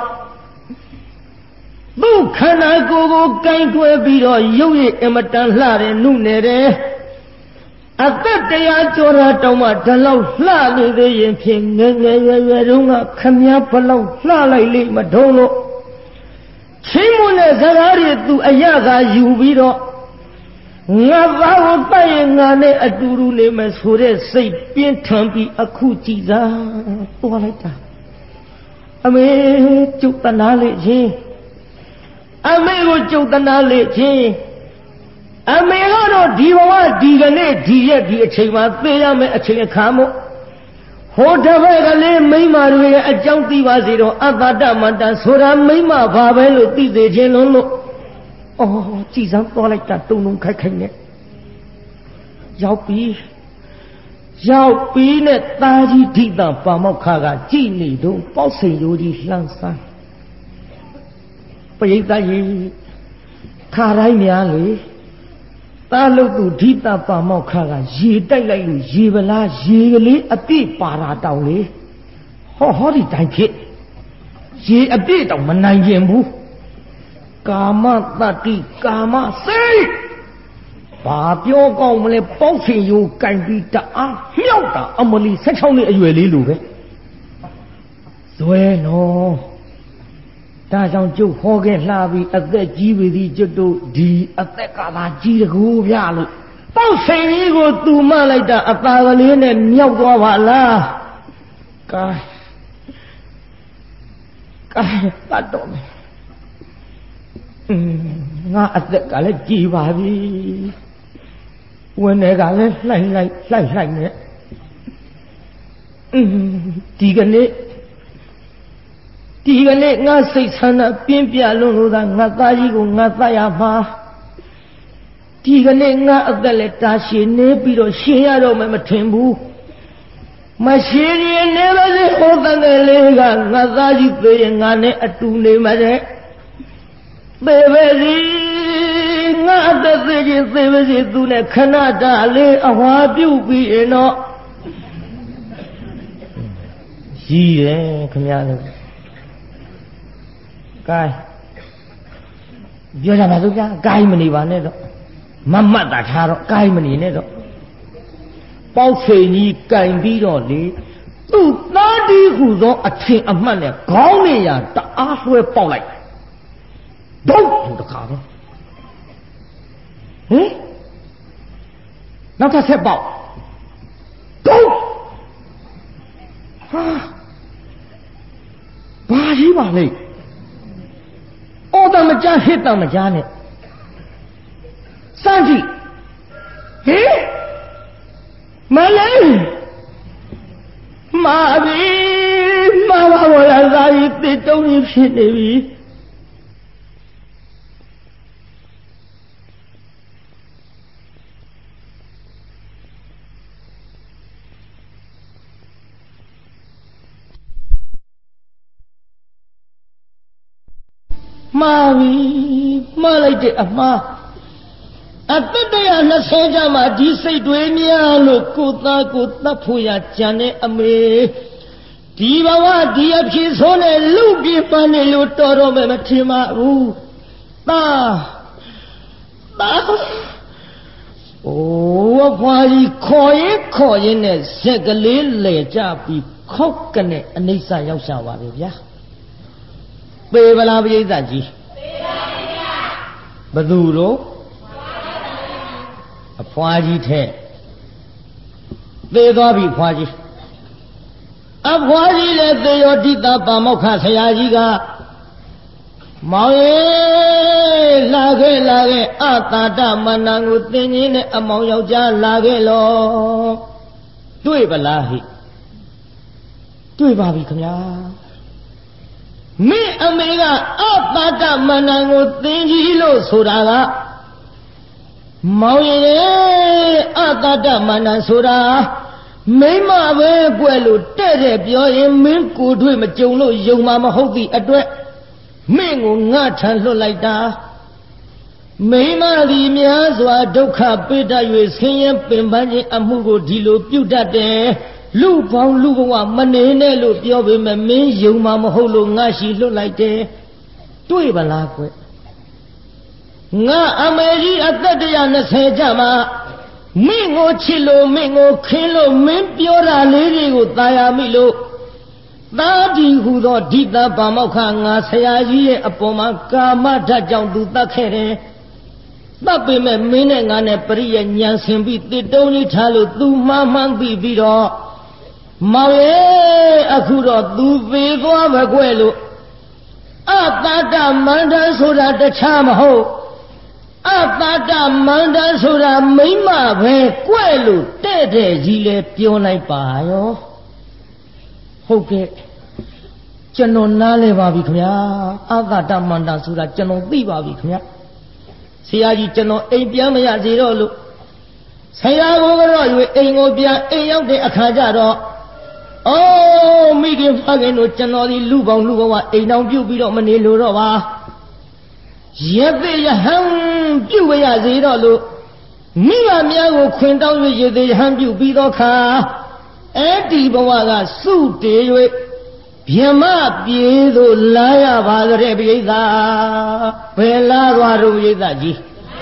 သူ့ခန္ဓာကိုယ်ကိုကိုင်တွယ်ပြီးတော့ရုပ်ရည်အမတန်လှတယ်နုနယ်တယ်အသက်တရားကျော်တာတောင်မှဒီလောက်လှနေသေးရင်ဖြင့်ငယ်ငယ်ရွယ်ရွယ်တုန်းကခမည်းဘလောက်လှလိုက်လိမ့်မထုံးလို့ချင်းမွန်းတဲ့စကားတွေသူအရသာယူပြီးတော့ငါသားကိုတတ်ရင်ငါနဲ့အတူတူနေမယ်ဆိုတဲ့စိတ်ပြင်းထန်ပြီးအခုကြည်စားသွားလိုက်တာအမေကျုပ်တနာလေချင်းအမေကိုကျုပ်တနာလေချင်းအမေကတော့ဒီဘဝဒီကနေ့ဒီရက်ဒီအချိန်မှာသိရမယ်အချိန်အခါမို့ဟိုတစ်ဘက်ကလေးမိမတွေရဲ့အကြောင်းသိပါစေတော့အတ္တတမတ္တဆိုတာမိမဘာပဲလို့သိစေခြင်းလုံးလို့အော်ကြည်စမ်းသွားလိုက်တာတုံတုံခိုက်ခိုက်နဲ့ရောက်ပြီရောက်ပြီနဲ့တာကြီးဓိတပါမောက္ခကကြည်နေတော့ပေါက်စိန်ရိုးကြီးလှမ်းဆန်းပရိသတ်ကြီးခါတိုင်းများလေတာလို့သူဓိတပါမောက္ခကရေတိုက်လိုက်လို့ရေပလားရေကလေးအပြည့်ပါတာတောင်လေဟောဟောဒီတိုင်းဖြစ်ရေအပြည့်တောင်မနိုင်ကျင်ဘူးကာမတတ္တိကာမစိတ်ဘာပြောကောင်းမလဲပေါက်ခင်ရိုးကင်ပြီးတအားမြောက်တာအမလီ၁၆နှစ်အရွယ်လေးလိုပဲဇွဲနော်ဒါကြောင့်ကျုပ်ဟောခဲ့လှပြီးအသက်ကြီးပြီဒီကျွတ်တို့ဒီအသက်ကသာကြီးတကူဗျာလို့ပေါက်စိန်ကြီးကိုသူမလိုက်တာအသာကလေးနဲ့မြောက်သွားပါလားကာကာတတ်တော်မယ်อืมငါအသက်ကလည်းကြီးပါပြီဝင်တွေကလည်းလှိုက်လှိုက်လှိုက်လှိုက်နဲ့อืมဒီကနေ့ဒီကနေ့ငါစိတ်ဆန္ဒပြင်းပြလွန်းလို့သာငါသားကြီးကိုငါသတ်ရမှာဒီကနေ့ငါအသက်လည်းတာရှည်နေပြီးတော့ရှင်ရတော့မှမထင်ဘူးမရှင်ရင်နေပါစေဟောတဲ့လေးကငါသားကြီးသေရင်ငါနဲ့အတူနေမှာတဲ့သေပဲစီငါအသက်သေခြင်းသေပဲစီသူနဲ့ခဏတာလေးအဝါပြုတ်ပြီးရင်တော့ရှိတယ်ခင်ဗျားတို့ကဲပြောကြပါစို့ဗျာဂိုင်းမနေပါနဲ့တော့မမတ်တာထားတော့ဂိုင်းမနေနဲ့တော့ပေါက်ချိန်ကြီးကင်ပြီးတော့လေသူ့သားဒီဟုသောအထင်အမှတ်နဲ့ခေါင်းနေရတအားလွှဲပေါက်လိုက်ဘုတ်ဟိုတခါတော့ဟင်နောက်တစ်ဆက်ပေါက်ဘုတ်ဟာဘာကြီးပါလဲအော်တမကြဟစ်တမကြနဲ့စမ်းကြည့်ဟင်မလေးမာပြီမာပါဘောလားသာကြီးတိတုံးကြီးဖြစ်နေပြီမှားပြီမှားလိုက်တဲ့အမှားအသက်တရားနှစ်ဆယ်ကြမှာဒီစိတ်တွေများလို့ကိုသားကိုတတ်ဖို့ရကြံတဲ့အမေဒီဘဝဒီအဖြစ်ဆိုးနဲ့လူပြပန်းနေလို့တော်တော့မယ်မထင်ပါဘူးသားသားအိုးဖွာကြီးခေါ်ရင်ခေါ်ရင်နဲ့ဇက်ကလေးလဲကြပြီးခောက်ကနဲ့အနိစ္စရောက်ရှာပါပဲဗျာပေဗလားပရိသတ်ကြီးပေပါဗျာဘသူတို့အဖွာကြီးထဲသေသွားပြီဖွာကြီးအဖွာကြီးလည်းသေရောတိတပါမောက္ခဆရာကြီးကမောင်ရေလာခဲ့လာခဲ့အတာတမန္တန်ကိုသင်ကြီးနဲ့အမောင်ယောက်ျားလာခဲ့လောတွေ့ပလားဟိတွေ့ပါပြီခင်ဗျာမင်းအမေကအတာတမန္တန်ကိုသင်ကြီးလို့ဆိုတာကမောင်ရေအတာတမန္တန်ဆိုတာမိမပဲကွယ်လို့တဲ့တဲ့ပြောရင်မင်းကိုတွေ့မကြုံလို့ယုံမှာမဟုတ်သည့်အတွက်မင်းကိုငါထံလွတ်လိုက်တာမိမသည်များစွာဒုက္ခပေးတတ်၍ဆင်းရဲပင်ပန်းခြင်းအမှုကိုဒီလိုပြုတ်တတ်တယ်လူပေါင်းလူဘဝမနေနဲ့လို့ပြောပေမဲ့မင်းယုံမှာမဟုတ်လို့ငါရှိလွတ်လိုက်တယ်တွေ့ပါလားကွငါအမေကြီးအသက်တရားနှစ်ဆယ်ကြမှာမင်းကိုချစ်လို့မင်းကိုခင်းလို့မင်းပြောတာလေးတွေကိုသာယာမိလို့သာဒီဟူသောဓိတပါမောက္ခငါဆရာကြီးရဲ့အပေါ်မှာကာမဓာတ်ကြောင့်သူတတ်ခဲ့တယ်တတ်ပေမဲ့မင်းနဲ့ငါနဲ့ပရိယဉာဏ်ဆင်ပြီးတစ်တုံးလေးထားလို့သူမှမှန်းပြီးပြီးတော့မောင်ရဲ့အခုတော့သူသေးသွားမကွဲလို့အတာတမန္တန်ဆိုတာတခြားမဟုတ်အတာတမန္တန်ဆိုတာမိမပဲကွဲလို့တဲ့တဲ့ကြီးလဲပြောလိုက်ပါရောဟုတ်ကဲ့ကျွန်တော်နားလဲပါပြီခင်ဗျာအတာတမန္တန်ဆိုတာကျွန်တော်သိပါပြီခင်ဗျာဆရာကြီးကျွန်တော်အိမ်ပြန်မရစေတော့လို့ဆရာကိုကတော့ရွေအိမ်ကိုပြန်အိမ်ရောက်တဲ့အခါကျတော့အိုးမိခင်ဖခင်တို့ကျွန်တော်ဒီလူပေါင်းလူဘဝအိမ်တောင်ပြုတ်ပြီးတော့မနေလို့တော့ပါရသေးရဟန်းပြုတ်ရစေတော့လို့မိဘများကိုခွင်တောင်း၍ရသေးရဟန်းပြုတ်ပြီးတော့ခါအဲ့ဒီဘဝကစုတေ၍ဗျမပြေသို့လာရပါကြတဲ့ပိဋကဘယ်လာသွားတော့ပိဋကကြီး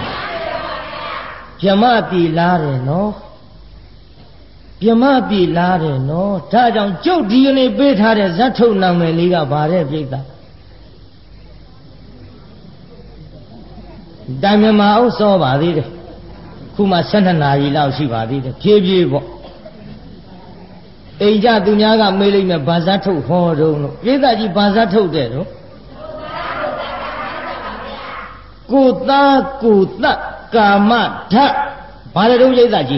ဗျမပြေလာတယ်နော်ဗျမပြေလာတယ်နော်ဒါကြောင့်ကျုပ်ဒီနေ့ပေးထားတဲ့ဇတ်ထုတ်နာမည်လေးကဗါတဲ့ပိဋကတိုင်မြမအောင်စောပါသေးတယ်ခုမှ၁၂နာရီလောက်ရှိပါသေးတယ်ဖြည်းဖြည်းပေါ့အိမ်ကြသူများကမေးလိုက်မယ်ဘာဇတ်ထုတ်ဟောတုံးလို့ပိဋကကြီးဘာဇတ်ထုတ်တဲ့တော့ကိုသားကိုတတ်ကာမဓာတ်ဘာလဲတုံးပိဋကကြီး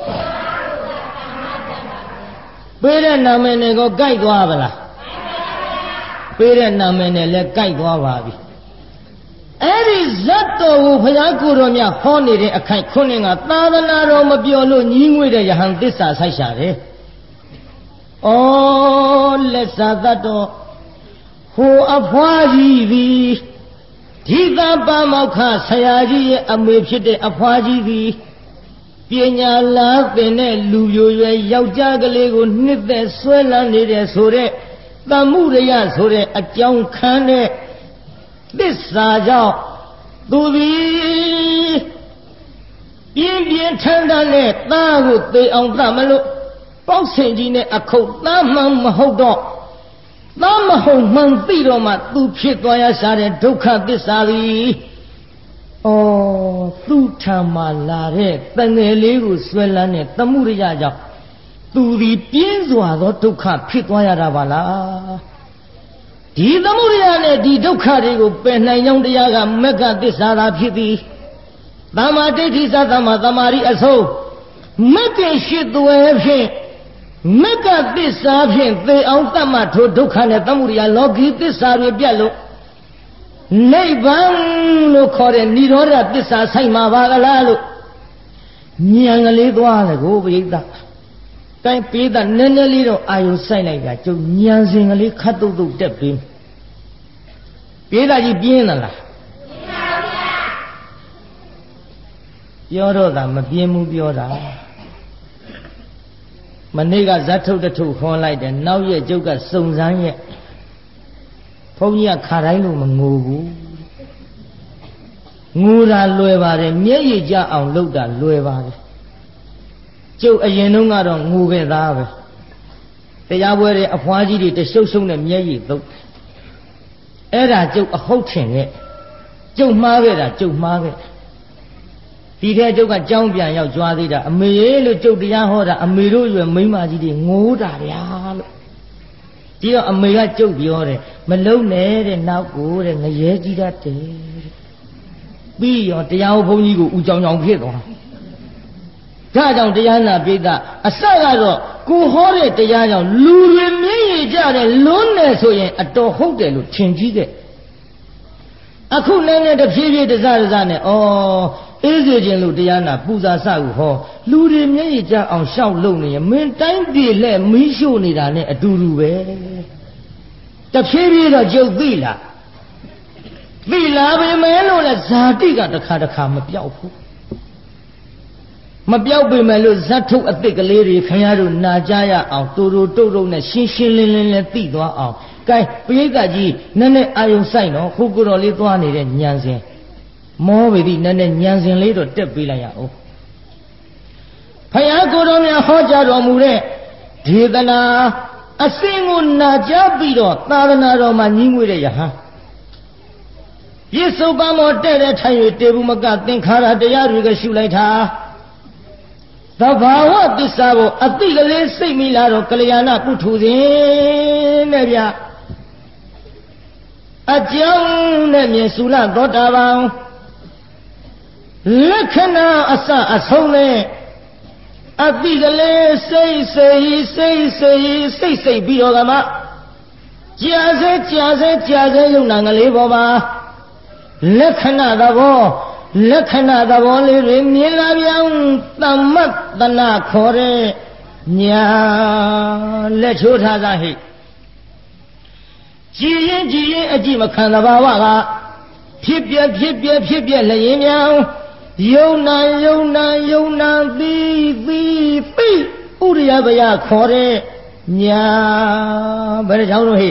ပေးတဲ့နာမည်နဲ့ကိုကြိုက်သွားပါလားပေးတဲ့နာမည်နဲ့လည်းကြိုက်သွားပါပြီအဲ့ဒီဇတ်တော်ကိုဘုရားကိုယ်တော်မြတ်ဟောနေတဲ့အခိုက်ခုနှစ်ကသာသနာတော်မပြောလို့ညီးငွေတဲ့ယဟန်သစ္စာဆိုင်ရှာတယ်ဩလက်စာသတ်တော်ဟိုအဖွားကြီးသည်ဒီသာပါမောက္ခဆရာကြီးရဲ့အမေဖြစ်တဲ့အဖွားကြီးသည်ပညာလာသင်တဲ့လူပြိုရွယ်ယောက်ျားကလေးကိုနှစ်သက်ဆွဲလန်းနေတဲ့ဆိုတဲ့သမှုရယဆိုတဲ့အကြောင်းခံတဲ့သစ္စာကြောင့်သူသည်ပြင်းပြင်းထန်ထန်နဲ့သားကိုသေအောင်သတ်မလို့ပေါက်ဆင်ကြီးနဲ့အခုတ်သားမှန်မဟုတ်တော့သားမဟုတ်မှန်သိတော့မှသူဖြစ်သွားရစားတဲ့ဒုက္ခသစ္စာသည်ဩသူ့ထံမှာလာတဲ့တငယ်လေးကိုဆွဲလန်းတဲ့သမှုရယကြောင့်သူသည်ပြင်းစွာသောဒုက္ခဖြစ်သွားရတာပါလားဒီသမှုရယနဲ့ဒီဒုက္ခတွေကိုပယ်နိုင်ကြောင်းတရားကမက္ခသစ္စာသာဖြစ်သည်သမ္မာဒိဋ္ဌိသသမ္မာသမာဓိအဆုံးမက္ခရှိသွဲဖြင့်မက္ခသစ္စာဖြင့်သေအောင်တတ်မှထိုဒုက္ခနဲ့သမှုရယလောကီသစ္စာတွေပြတ်လို့နိဗ္ဗာန်လို့ခေါ်တဲ့និရောဓသစ္စာဆိုင်မှာပါကလားလို့ဉာဏ်ကလေးသွားတယ်ကိုပရိသတ်တိုင်းပိသနည်းနည်းလေးတော့အာယုဆိုင်လိုက်တာကျုပ်ဉာဏ်စဉ်ကလေးခတ်တုတ်တုတ်တက်ပြီးပြေးတာကြီးပြင်းသလားပြောတော့တာမပြင်းဘူးပြောတာမနေ့ကဇတ်ထုတ်တထုတ်ခေါ်လိုက်တယ်နောက်ရက်ကျုပ်ကစုံစမ်းရဲ့ဘုန်းကြီးကခါတိုင်းလို့မငိုဘူးငိုတာလွယ်ပါတယ်မျက်ရည်ကျအောင်လုပ်တာလွယ်ပါတယ်ကျုပ်အရင်တုန်းကတော့ငိုခဲ့သားပဲတရားပွဲတွေအဖွားကြီးတွေတရှုပ်ရှုပ်နဲ့မျက်ရည်သုတ်အဲ့ဒါကျုပ်အဟုတ်ထင်ခဲ့ကျုပ်မှားခဲ့တာကျုပ်မှားခဲ့ဒီထဲကျုပ်ကကြောင်းပြန်ရောက်ကြွားသေးတာအမေလို့ကျုပ်တရားဟောတာအမေတို့ရွယ်မိန်းမကြီးတွေငိုတာဗျာလို့ဒီတော့အမေကကျုပ်ပြောတယ်မလုံနဲ့တဲ့နောက်ကိုတဲ့ငရဲကြီးတတ်တယ်တဲ့ပြီးရောတရားဟောဘုန်းကြီးကိုဦးကြောင်ကြောင်ဖြစ်သွားဒါကြောင့်တရားနာပိဋကအစကတော့ကိုဟောတဲ့တရားကြောင့်လူတွေမျက်ရည်ကျတယ်လွန်းနေဆိုရင်အတော်ဟုတ်တယ်လို့ထင်ကြီးခဲ့အခုလည်းနဲ့တဖြည်းဖြည်းတစတစနဲ့ဩအေးစေခြင်းလို့တရားနာပူဇာစဟုဟောလူတွေမျက်ရည်ကျအောင်ရှောက်လုပ်နေရင်မင်းတိုင်းပြည်လက်မီးရှို့နေတာနဲ့အတူတူပဲတဖြည်းဖြည်းတော့ကျုပ်သိလားသိလားပဲမဲလို့လဲဇာတိကတစ်ခါတစ်ခါမပြောက်ဘူးမပြောက်ပေမဲ့လို့ဇတ်ထုတ်အစ်စ်ကလေးတွေခင်ဗျားတို့နာကြရအောင်တူတူတုတ်တုတ်နဲ့ရှင်းရှင်းလင်းလင်းနဲ့သိသွားအောင်ကဲပရိသတ်ကြီးနည်းနည်းအာယုံဆိုင်တော့ခုကိုတော်လေးသွားနေတဲ့ညံစဉ်မောပေသည်နည်းနည်းညံစဉ်လေးတော့တက်ပေးလိုက်ရအောင်ဖယားကိုတော်များဟောကြားတော်မူတဲ့ဒေသနာအစင်းကိုနာကြားပြီးတော့သာသနာတော်မှာညီးငွေတဲ့ယဟန်ပြစ္ဆုတ်ပံမောတဲ့တဲ့ထိုင်၍တေဘူးမကသင်္ခါရတရားတွေကရှုလိုက်တာသဘာဝသစ္စာကိုအတိကလေးစိတ်မိလာတော့ကလျာဏပုထုဇဉ်တဲ့ဗျအကြောင်းနဲ့မြင်စုလသောတာပန်လက္ခဏာအစအဆုံးနဲ့အတိကလေးစိတ်စိတ်စိတ်စိတ်စိတ်စိတ်ပြီးတော့ကမှကြာစေကြာစေကြာစေယုံနာကလေးပေါ်မှာလက္ခဏာသဘောလက္ခဏာသဘောလေးတွေမြင်လာပြောင်းသမ္မတနာခေါ်တဲ့ညာလက်ချိုးထားသားဟိကြည်ရင်ကြည်ရင်အကြည့်မခံသဘာဝကဖြစ်ပြဖြစ်ပြဖြစ်ပြလျင်မြောင်ယုံနာယုံနာယုံနာသီသီပိဥရိယဘယခေါ်တဲ့ညာဘယ်ကြောင့်လို့ဟိ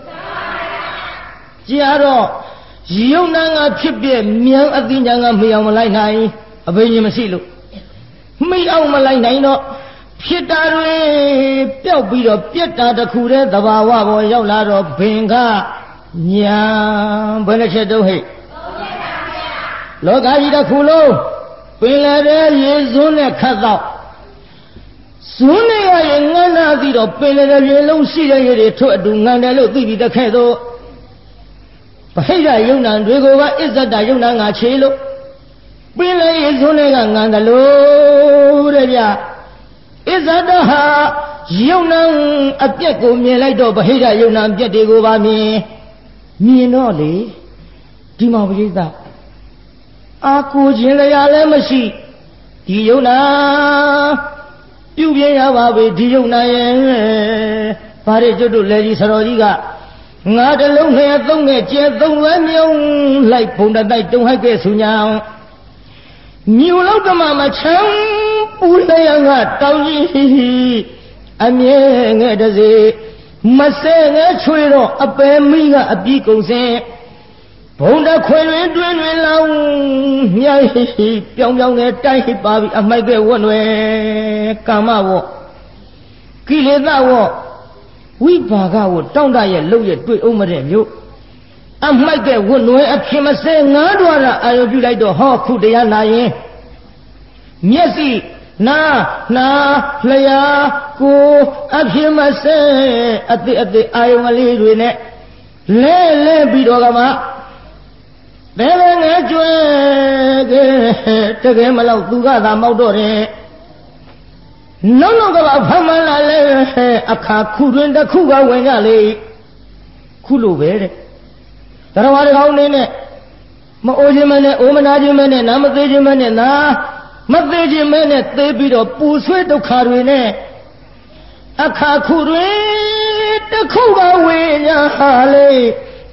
ကြာတော့ယုံနာငါဖြစ်ပြမြန်အသိဉာဏ်ကမအောင်မလိုက်နိုင်အဘိညာဉ်မရှိလို့မိအောင်မလိုက်နိုင်တော့ဖြစ်တာတွေပျောက်ပြီးတော့ပြက်တာတစ်ခုတည်းသဘာဝပေါ်ရောက်လာတော့ဘင်္ဂညာဘယ်နှချက်တုံးဟိလောကကြီးတစ်ခုလုံးပင်လယ်ထဲရေစွန်းနဲ့ခတ်တော့ဇွန်းနဲ့ရရင်ငန်းနာပြီးတော့ပင်လယ်ထဲရေလုံးရှိတဲ့ရေတွေထွက်အတူငန်းတယ်လို့သိပြီးတခဲ့တော့ဗဟိတယုံနာတွေကိုကအစ္ဆဒယုံနာငါခြေလို့ပင်လေရေစွန်းတွေကငန်းတယ်လို့တဲ့ဗျအစ္ဆဒဟာယုံနာအပြက်ကိုမြင်လိုက်တော့ဗဟိတယုံနာအပြက်တွေကိုပါမြင်မြင်တော့လေဒီမှာပရိသတ်အာကိုခြင်းတရားလည်းမရှိဒီယုံနာပြုပြင်းရပါပဲဒီယုံနာရဲ့ဘာတွေကျွတ်တို့လဲကြီးဆတော်ကြီးကငါတလုံးနဲ့သုံးနဲ့ကျဲသုံးဝဲမြုံလိုက်ဘုံတတိုက်တုံဟိုက်ကဲဆူညာမြူလောက်တမမချမ်းပူလျံကတောင်းကြီးအမြဲငဲ့တစေမဆဲငဲချွေတော့အပယ်မိကအပြီးကုန်စင်ဘုံတခွေတွင်တွင်တွင်လောင်းမြိုက်ပြောင်းပြောင်းနဲ့တိုက်ပါပြီးအမိုက်ကဲဝတ်ွယ်ကာမဝောကိလေသာဝောဝိပါကဝတောင့်တရဲ့လှုပ်ရဲ့တွေ့အောင်မတဲ့မျိုးအမိုက်ကဲဝတ်ွယ်အဖြစ်မစဲငါးတော်ရအာရုံပြုလိုက်တော့ဟောခုတရားနာရင်မျက်စိနာနာလျာကိုအဖြစ်မစဲအတိအတိအာယုံကလေးတွေနဲ့လဲလဲပြီးတော့ကမှဘယ်လိုငဲကြွယ်ကဲတကယ်မလို့သူကသာမောက်တော့တယ်လုံးလုံးကပါဖမ်းမလာလဲအခါခုတွင်တစ်ခုကဝင်ကြလေခုလိုပဲတဲ့တရားဝါတကောင်းနေနဲ့မအိုခြင်းမနဲ့အိုမနာခြင်းမနဲ့နာမသေးခြင်းမနဲ့နာမသေးခြင်းမနဲ့သေပြီးတော့ပူဆွေးဒုက္ခတွေနဲ့အခါခုတွင်တစ်ခုကဝင်ကြလေ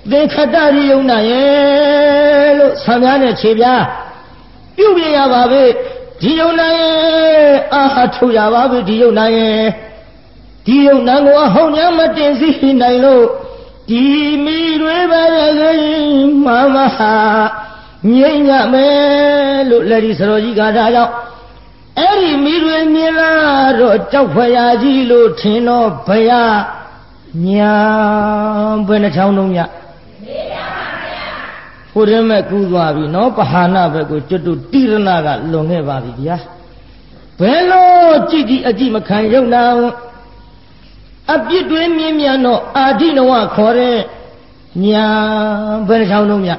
သင်္ခတရိယုံနာရဲ့လို့ဆံများနဲ့ခြေပြားပြုတ်ပြရပါပဲဒီယုံနာရဲ့အာဟာထုတ်ရပါပဲဒီယုံနာရဲ့ဒီယုံနာကိုအဟောင်းများမတင်စီနိုင်လို့ဒီမိတွေပါရဲ့မမဟာငြိမ့်ရမယ်လို့လက်ဒီစတော်ကြီးကဒါကြောင့်အဲ့ဒီမိတွေမြင်လာတော့ကြောက်ဖွယ်ရာကြီးလို့ထင်တော့ဘုရားညာဘယ်နှချောင်းလုံးညမေးပါပါဗျာဟိုတည်းမဲ့ကူးသွားပြီနော်ပဟာနာဘက်ကိုကျွတ်တူတိရဏကလွန်ခဲ့ပါပြီဗျာဘယ်လိုကြည်ကြည်အကြည့်မခံရုံနာအပြစ်တွေမြင်မြန်တော့အာဓိနဝခေါ်တဲ့ညာဘယ်နှချောင်းလုံးည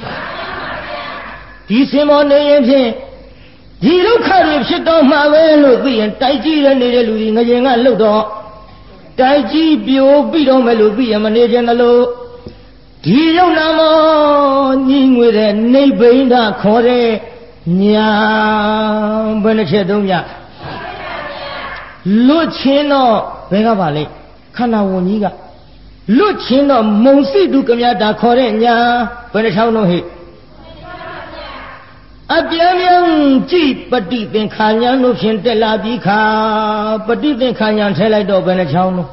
ဒီစင်မောနေရင်ဖြင့်ဒီဒုက္ခတွေဖြစ်တော့မှာပဲလို့သိရင်တိုက်ကြည့်ရနေတဲ့လူကြီးငရင်ကလှုပ်တော့တိုက်ကြည့်ပြိုပြီးတော့မယ်လို့သိရမနေခြင်းလို့ဒီယုံနာမောညီငွေတဲ့နိဗ္ဗိန္ဒခေါ်တဲ့ညာဘယ်နှချက်သုံးညလွတ်ချင်းတော့ဘယ်ကပါလဲခန္ဓာဝန်ကြီးကလွတ်ချင်းတော့မုံစိတုကမြတာခေါ်တဲ့ညာဘယ်နှချောင်းလုံးဟိအပြင်းပြင်းကြည်ပฏิသင်္ခါညာတို့ဖြင့်တက်လာပြီးခါပฏิသင်္ခါညာထဲလိုက်တော့ဘယ်နှချောင်းလုံး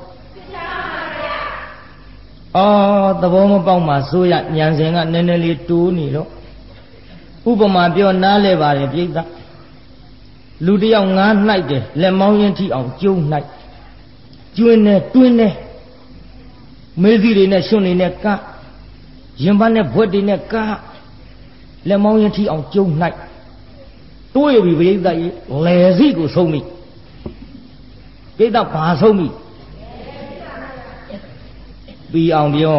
အော်သဘောမပေါက်မှဆိုရဉာဏ်စဉ်ကနည်းနည်းလေးတိုးနေတော့ဥပမာပြောနားလဲပါတယ်ပြိဿလူတယောက်ငားနှိုက်တယ်လက်မောင်းရင်ထိအောင်ကျုံနှိုက်ကျွင်းနဲ့တွင်းနဲ့မေးစီတွေနဲ့ရှင်တွေနဲ့ကရင်ပတ်နဲ့ဘွက်တွေနဲ့ကလက်မောင်းရင်ထိအောင်ကျုံနှိုက်တွေးပြီပြိဿရေလယ်စီကိုဆုံးမိပြိဿဘာဆုံးမိပြီးအောင်ပြော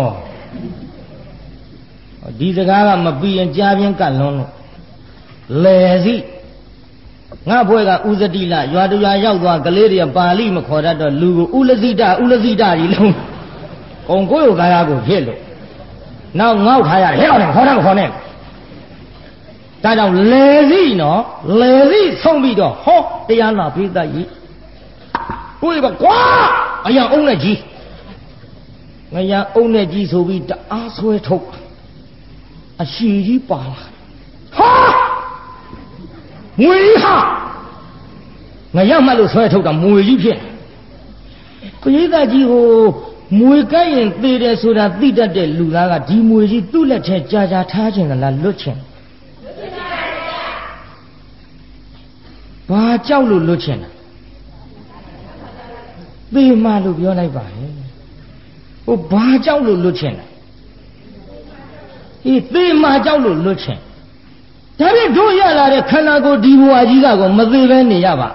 ဒီစကားကမပြီးရင်ကြားပြင်းကတ်လွန်းလို့လေစီငါဘွဲကဥဇတိလရွာတရွာရောက်သွားကလေးတွေပါဠိမခေါ်တတ်တော့လူကိုဥလစိတဥလစိတကြီးလုံးကုံကိုယ်ကိုကာယကိုဖြစ်လို့နောက်ငေါက်ထားရတယ်ဟဲ့ကောင်နဲ့ခေါ်တယ်မခေါ်နဲ့ဒါကြောင့်လေစီနော်လေစီဆုံးပြီးတော့ဟောတရားနာပိသကြီးတွေးပါကွာအရာအုံးနဲ့ကြီးငရအုံနဲ့ကြီးဆိုပြီးတအားဆွဲထုတ်အရှိကြီးပါလာဟာငွေကြီးဟာငရမှတ်လို့ဆွဲထုတ်တာမွေကြီးဖြစ်ပရိသတ်ကြီးကိုမွေကိုက်ရင်သေတယ်ဆိုတာသိတတ်တဲ့လူသားကဒီမွေကြီးသူ့လက်ထဲကြာကြာထားခြင်းကလားလွတ်ခြင်းဘာကြောက်လို့လွတ်ခြင်းလဲသေမှလို့ပြောလိုက်ပါဟဲ့ဟိုဘာကြောက်လို့လွတ်ချင်လဲအေးသေမှကြောက်လို့လွတ်ချင်ဒါဖြင့်တို့ရလာတဲ့ခန္ဓာကိုယ်ဒီဘဝကြီးကကောမသေးပဲနေရပါ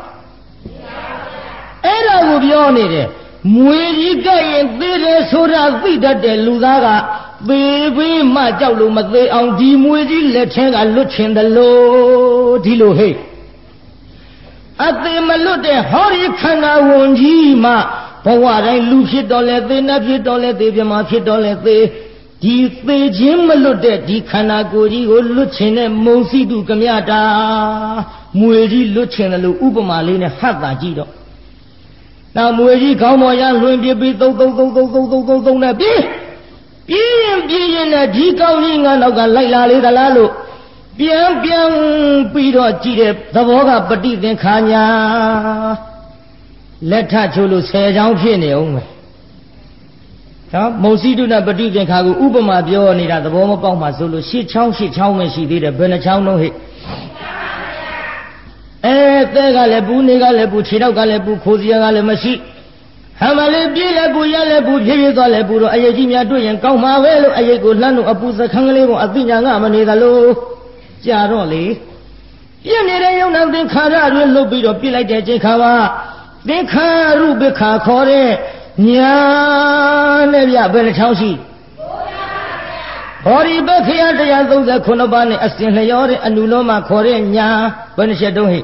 အဲ့ဒါကိုပြောနေတယ်မွေကြီးကရင်သေတယ်ဆိုတာသိတတ်တဲ့လူသားကသေပေးမှကြောက်လို့မသေးအောင်ဒီမွေကြီးလက်ထဲကလွတ်ချင်တယ်လို့ဒီလိုဟဲ့အသေးမလွတ်တဲ့ဟောဒီခန္ဓာဝန်ကြီးမှဘဝတိုင်းလူဖြစ်တော်လဲသေနတ်ဖြစ်တော်လဲသေပြမဖြစ်တော်လဲသေဒီသေခြင်းမလွတ်တဲ့ဒီခန္ဓာကိုယ်ကြီးကိုလွတ်ချင်တဲ့မုံစိတုကမြတာမွေကြီးလွတ်ချင်တယ်လို့ဥပမာလေးနဲ့ဟတ်တာကြည့်တော့နောက်မွေကြီးခေါင်းပေါ်ရလွင်ပြပြီးသုံးသုံးသုံးသုံးသုံးသုံးသုံးသုံးနဲ့ပြေးပြေးရင်ပြေးရင်နဲ့ဒီကောင်းကြီးငါနောက်ကလိုက်လာလေသလားလို့ပြန်ပြန်ပြီးတော့ကြည့်တဲ့သဘောကပฏิသင်္ခါညာလက်ထချိုးလို့ဆယ်ချောင်းဖြစ်နေအောင်မယ်နော်မုံစိတုနဲ့ပฏิသင်္ခါကိုဥပမာပြောနေတာသဘောမပေါက်မှဆိုလို့ရှစ်ချောင်းရှစ်ချောင်းပဲရှိသေးတယ်ဘယ်နှချောင်းတော့ဟဲ့အဲသဲကလည်းပူနေကလည်းပူခြေထောက်ကလည်းပူခိုးစရာကလည်းမရှိဟမ်းမလေးပြေးလည်းပူရလည်းပူဖြည်းဖြည်းသွားလည်းပူတော့အရေးကြီးများတွေ့ရင်ကောင်းမှာပဲလို့အရေးကိုလှမ်းလို့အပူစခန်းကလေးကအသိဉာဏ်ကမနေသလိုကြာတော့လေပြည့်နေတဲ့ယုံနာသင်္ခါရတွေလွတ်ပြီးတော့ပြစ်လိုက်တဲ့ချိန်ခါပါသင်္ခါရုပ္ပခါခေါ်တဲ့ညာနဲ့ပြဘယ်နှချောင်းရှိဘောဓိပက္ခယတရားသုံးဆယ်ခုနှစ်ပါးနဲ့အစဉ်လျောတဲ့အနုလောမခေါ်တဲ့ညာဘယ်နှချက်တုံးဟိ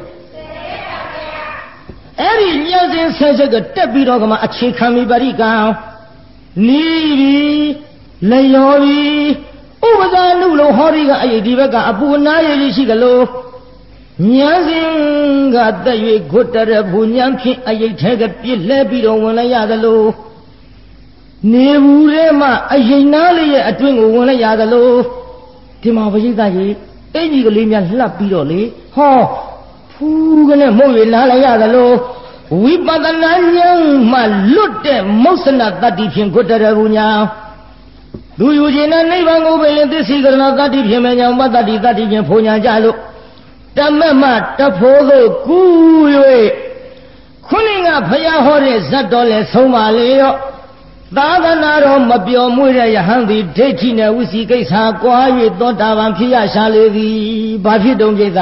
အဲ့ဒီညာစဉ်ဆယ်ချက်ကတက်ပြီးတော့ကမှအခြေခံမိပါရိကံနီးပြီးလျောပြီးဥပဇာနုလုံးဟောဒီကအရေးဒီဘက်ကအပူနာရည်ရှိကလို့ညာစဉ်ကတက်၍ဂုတ္တရဘူညာဖြင့်အရေးထဲကပြစ်လဲပြီးတော့ဝင်လိုက်ရသလိုနေဘူးထဲမှာအရင်နာလေးရဲ့အတွင်းကိုဝင်လိုက်ရသလိုဒီမှာပရိသတ်ကြီးအင်ကြီးကလေးများလှပ်ပြီးတော့လေဟောဖူးကနဲ့မုတ်ရလာလိုက်ရသလိုဝိပဿနာဉာဏ်မှလွတ်တဲ့မောက္ခဏတတ္တိဖြင့်ကိုတရဘူးညာလူယူခြင်းနဲ့နိဗ္ဗာန်ကိုပဲရင်သစ္စေကရဏတတ္တိဖြင့်မညာပတ္တတိတတ္တိဖြင့်ဖွညာကြလို့တမတ်မတဖိုးတို့ကူ၍ခုနကဖယားဟောတဲ့ဇတ်တော်လဲဆုံးပါလေရောသာသနာတော်မပျော်မွေ့တဲ့ယဟန်သည်ဒိဋ္ဌိနဲ့ဝိစီကိစ္စကွာ၍သောတာပန်ဖြစ်ရရှာလေသည်ဘာဖြစ်တုံးပြိဿ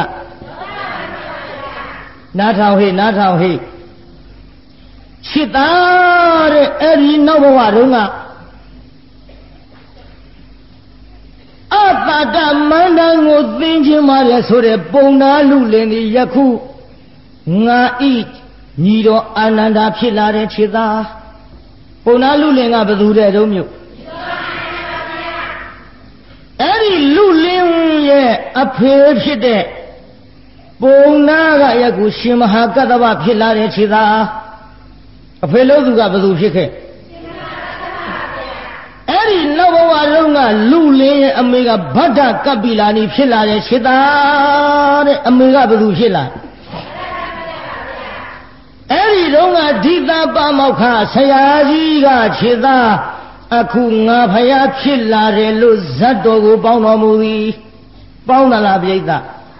နားထောင်ဟိနားထောင်ဟိချစ်သားတဲ့အဲ့ဒီနောက်ဘဝတုန်းကအတ္တတမန္တန်ကိုသိချင်းပါလေဆိုတဲ့ပုံနာလူလင်ဒီယခုငါဤညီတော်အာနန္ဒာဖြစ်လာတဲ့ချစ်သားပုံနာလူလင်ကဘယ်သူတဲ့တုံးမြို့အဲ့ဒီလူလင်ရဲ့အဖေဖြစ်တဲ့ပုံနာကယခုရှင်မဟာကတ္တဗဖြစ်လာတဲ့ချစ်သားအဖေလို့သူကဘယ်သူဖြစ်ခဲ့အဲ့ဒီနောက်ဘဝလုံးကလူလင်းရဲ့အမေကဗဒ္ဒကပ္ပိလာနီဖြစ်လာတဲ့ခြေသားတဲ့အမေကဘယ်သူဖြစ်လာအဲ့ဒီတော့ကဓိတာပမောက္ခဆရာကြီးကခြေသားအခုငါဖယားဖြစ်လာတယ်လို့ဇတ်တော်ကိုပေါင်းတော်မူသည်ပေါင်းသလားပြိဿ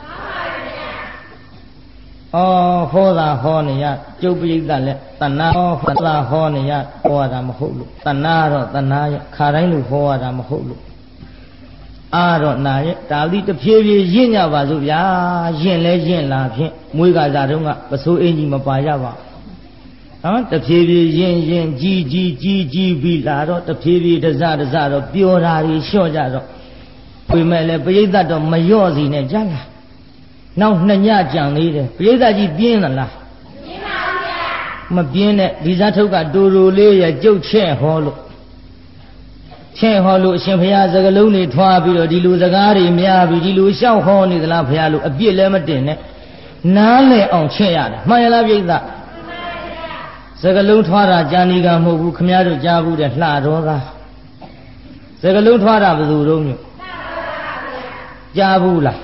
ဩဟောတာဟောနေရကျုပ်ပိဋကလည်းတဏှာဟောတာဟောနေရဟောတာမဟုတ်လို့တဏှာတော့တဏှာရဲ့ခါတိုင်းလို့ဟောရတာမဟုတ်လို့အာတော့နာရဲ့ဒါလိတဖြည်းဖြည်းရင့်ကြပါစို့ဗျာရင့်လဲရင့်လာဖြင့်မွေးကစားတုန်းကပစိုးအင်ကြီးမပါရပါဟမ်တဖြည်းဖြည်းရင့်ရင့်ကြီးကြီးကြီးကြီးပြီးလာတော့တဖြည်းဖြည်းတစတစတော့ပျော်တာကြီးလျှော့ကြတော့ပြိမဲ့လဲပရိသတ်တော့မလျော့စီနဲ့ကြလားနောက်နှစ်ညကြံသေးတယ်ပရိသတ်ကြီးပြင်းသလားပြင်းပါဗျာမပြင်းနဲ့ဒီဇာထုတ်ကတူတူလေးရကြုတ်ချဲ့ဟောလို့ချဲ့ဟောလို့အရှင်ဘုရားစကလုံးတွေထွားပြီးတော့ဒီလိုစကားတွေများပြီးဒီလိုရှောက်ဟောနေသလားဘုရားလို့အပြစ်လည်းမတင်နဲ့နားလေအောင်ချဲ့ရတယ်မှန်ရလားပြိဿစကလုံးထွားတာကြာနီကမဟုတ်ဘူးခမည်းတော်ကြားဘူးတဲ့လှတော်သားစကလုံးထွားတာဘယ်သူတော့မျိုးကြားဘူးလား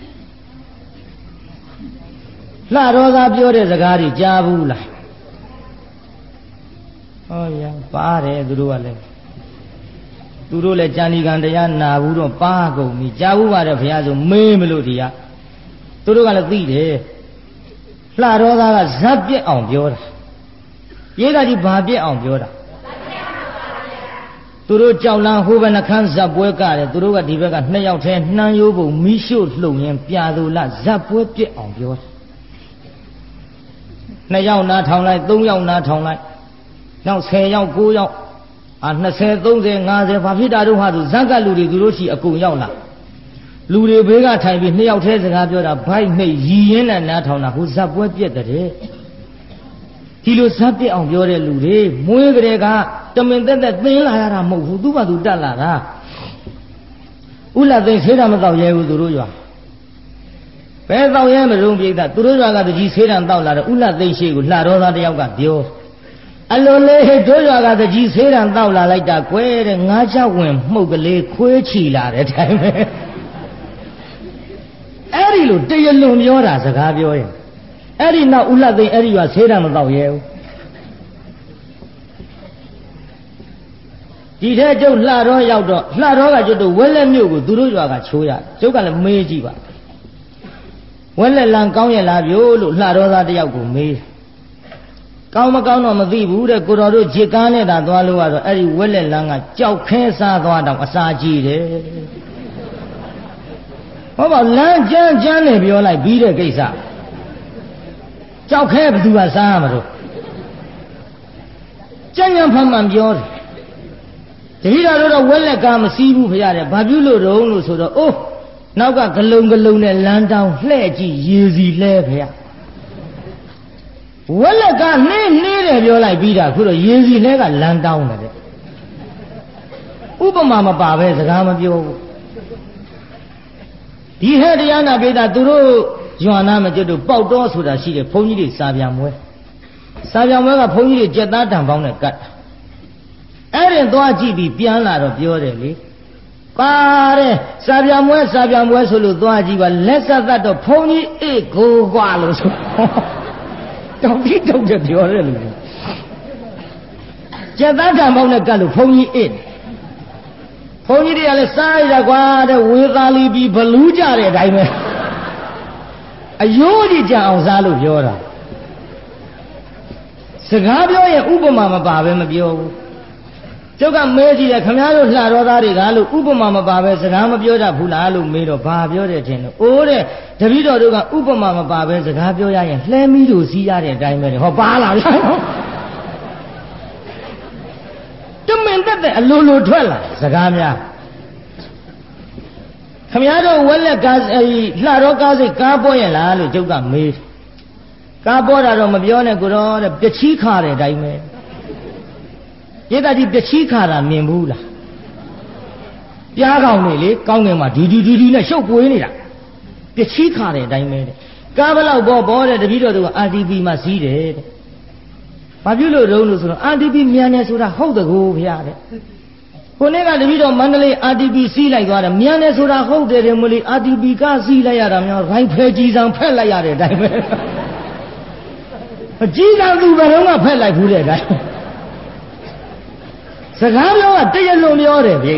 လှတော်သားပြောတဲ့စကားတွေကြားဘူးလားဟောရပါတယ်သူတို့ကလည်းသူတို့လည်းကြာဏီကံတရားနာဘူးတော့ပါကုန်ပြီကြားဘူးပါတယ်ဘုရားဆိုမေးမလို့ဒီကသူတို့ကလည်းသိတယ်လှတော်သားကဇက်ပြက်အောင်ပြောတာရေးတာကြီးဘာပြက်အောင်ပြောတာသူတို့ကြောက်လန်းဟိုဘက်နှခမ်းဇက်ပွဲကတယ်သူတို့ကဒီဘက်ကနှစ်ယောက်တည်းနှမ်းရိုးပုံမီးရှို့လှုပ်ရင်ပြာသူလားဇက်ပွဲပြက်အောင်ပြောတာနှစ်ယောက်နားထောင်လိုက်သုံးယောက်နားထောင်လိုက်နောက်ဆယ်ယောက်ကိုးယောက်အာ၂၀ ၃၀ ၅၀ဘာဖြစ်တာတို့ဟာသူဇက်ကလူတွေသူတို့ရှိအကုန်ရောက်လာလူတွေဘေးကထိုင်ပြီးနှစ်ယောက်တည်းစကားပြောတာဘိုက်နှိပ်ရည်ရင်းနဲ့နားထောင်တာဟိုဇက်ပွဲပြက်တဲ့ဒီလိုဇက်ပြက်အောင်ပြောတဲ့လူတွေမွေးကြတဲ့ကတမင်သက်သက်သင်လာရတာမဟုတ်ဘူးသူ့ဘာသူတက်လာတာဥလသိဆေးတာမတော့ရဲဘူးသူတို့ရွာဘယ်တော့ရဲမလုံးပြိဿသူတို့ရွာကတကြီးဆေးတံတောက်လာတော့ဥလသိရှိကိုလှတော်သားတယောက်ကပြောအလိုလေးတို့ရွာကတကြီးဆေးတံတောက်လာလိုက်တာကွယ်တဲ့ငါးချဝင်မှုတ်ကလေးခွေးချီလာတဲ့တိုင်းပဲအဲ့ဒီလိုတရလွန်ပြောတာစကားပြောရင်အဲ့ဒီနောက်ဥလသိအဲ့ဒီရွာဆေးတံမတောက်ရဲဘူးဒီထဲကျုပ်လှတော်ရောက်တော့လှတော်ကကျုပ်တို့ဝက်လက်မြို့ကိုသူတို့ရွာကချိုးရကျုပ်ကလည်းမေးကြည့်ပါဝက်လက်လံကောင်းရလားပြို့လို့လှတော်သားတယောက်ကိုမေးကောင်းမကောင်းတော့မသိဘူးတဲ့ကိုတော်တို့ဂျစ်ကားနဲ့သာသွားလို့ကတော့အဲ့ဒီဝက်လက်လံကကြောက်ခဲစားသွားတော့အစာကြီးတယ်ဟောပါလမ်းကျန်းကျန်းနဲ့ပြောလိုက်ပြီးတဲ့ကိစ္စကြောက်ခဲဘယ်သူကစားရမလို့ကျန်းကျန်းဖန်ဖန်ပြောတယ်တတိယတို့တော့ဝက်လက်ကားမစည်းဘူးဖရတယ်ဘာပြုလို့တော့လို့ဆိုတော့အိုးနောက်ကဂလုံဂလုံနဲ့လမ်းတောင်းလှဲ့ကြည့်ရေစီလဲဖရဝက်လက်ကနှင်းနှင်းတယ်ပြောလိုက်ပြီးတာခုတော့ရေစီလဲကလမ်းတောင်းတယ်တဲ့ဥပမာမပါပဲစကားမပြောဘူးဒီဟဲ့တရားနာပိတာသူတို့ယွာနာမကျွတ်တို့ပေါက်တော်ဆိုတာရှိတယ်ဘုန်းကြီးတွေစာပြန်မွဲစာပြန်မွဲကဘုန်းကြီးတွေကြက်သားတံပေါင်းနဲ့ကတ်အဲ့ဒီတင်သွားကြည့်ပြီးပြန်လာတော့ပြောတယ်လေပါတယ်စာပြမွဲစာပြမွဲဆိုလို့သွားကြည့်ပါလက်ဆက်သက်တော့ဘုန်းကြီးအေးကိုကွာလို့ဆိုတောင်တိတုတ်တယ်ပြောတယ်လို့ကျက်သားတံပေါင်းနဲ့ကတ်လို့ဘုန်းကြီးအေးဘုန်းကြီးတွေကလည်းစားရကွာတဲ့ဝေသာလီပြီးဘလူးကြတဲ့အတိုင်းပဲအယိုးကြီးကြအောင်စားလို့ပြောတာစကားပြောရင်ဥပမာမပါပဲမပြောဘူးကျုပ်ကမဲကြည့်တယ်ခမည်းတော်လှတော်သားတွေကလို့ဥပမာမပါပဲစကားမပြောတတ်ဘူးလားလို့မေးတော့ဘာပြောတယ်ထင်လို့အိုးတဲ့တပည့်တော်တို့ကဥပမာမပါပဲစကားပြောရရင်လှဲမီးတို့စီးရတဲ့အတိုင်းပဲဟောပါလားဗျာတမင်တက်တဲ့အလိုလိုထွက်လာစကားများခမည်းတော်ဝက်လက်ကားအဲဒီလှတော်ကားစိတ်ကားပေါ်ရင်လားလို့ကျုပ်ကမေးကားပေါ်တာတော့မပြောနဲ့ကိုတော့တဲ့ပြချီးခါတဲ့အတိုင်းပဲရေတကြီးပြချီးခါတာမြင်ဘူးလားပြားကောင်နေလေကောင်းငင်မှာဒီဒီဒီဒီနဲ့ရှုပ်ပွေးနေတာပြချီးခါတဲ့အတိုင်းပဲတဲ့ကားဘလောက်ပေါ်ပေါ်တဲ့တပည့်တော်တို့က အာ တီ ပီ မှာစီးတယ်တဲ့ဘာဖြစ်လို့တုံးလို့ဆိုတော့ အာ တီ ပီ မြန်တယ်ဆိုတာဟုတ်တကူဗျာတဲ့ခုနေ့ကတပည့်တော်မန္တလေး အာ တီ ပီ စီးလိုက်သွားတယ်မြန်တယ်ဆိုတာဟုတ်တယ်တယ်မလို့ အာ တီ ပီ ကစီးလိုက်ရတာမျိုးရိုင်းဖဲကြီးဆောင်ဖက်လိုက်ရတဲ့အတိုင်းပဲအကြီးဆောင်သူဘယ်တော့မှဖက်လိုက်ဘူးတဲ့အတိုင်းစကားပြောကတရလုံးပြောတယ်ပြိဿ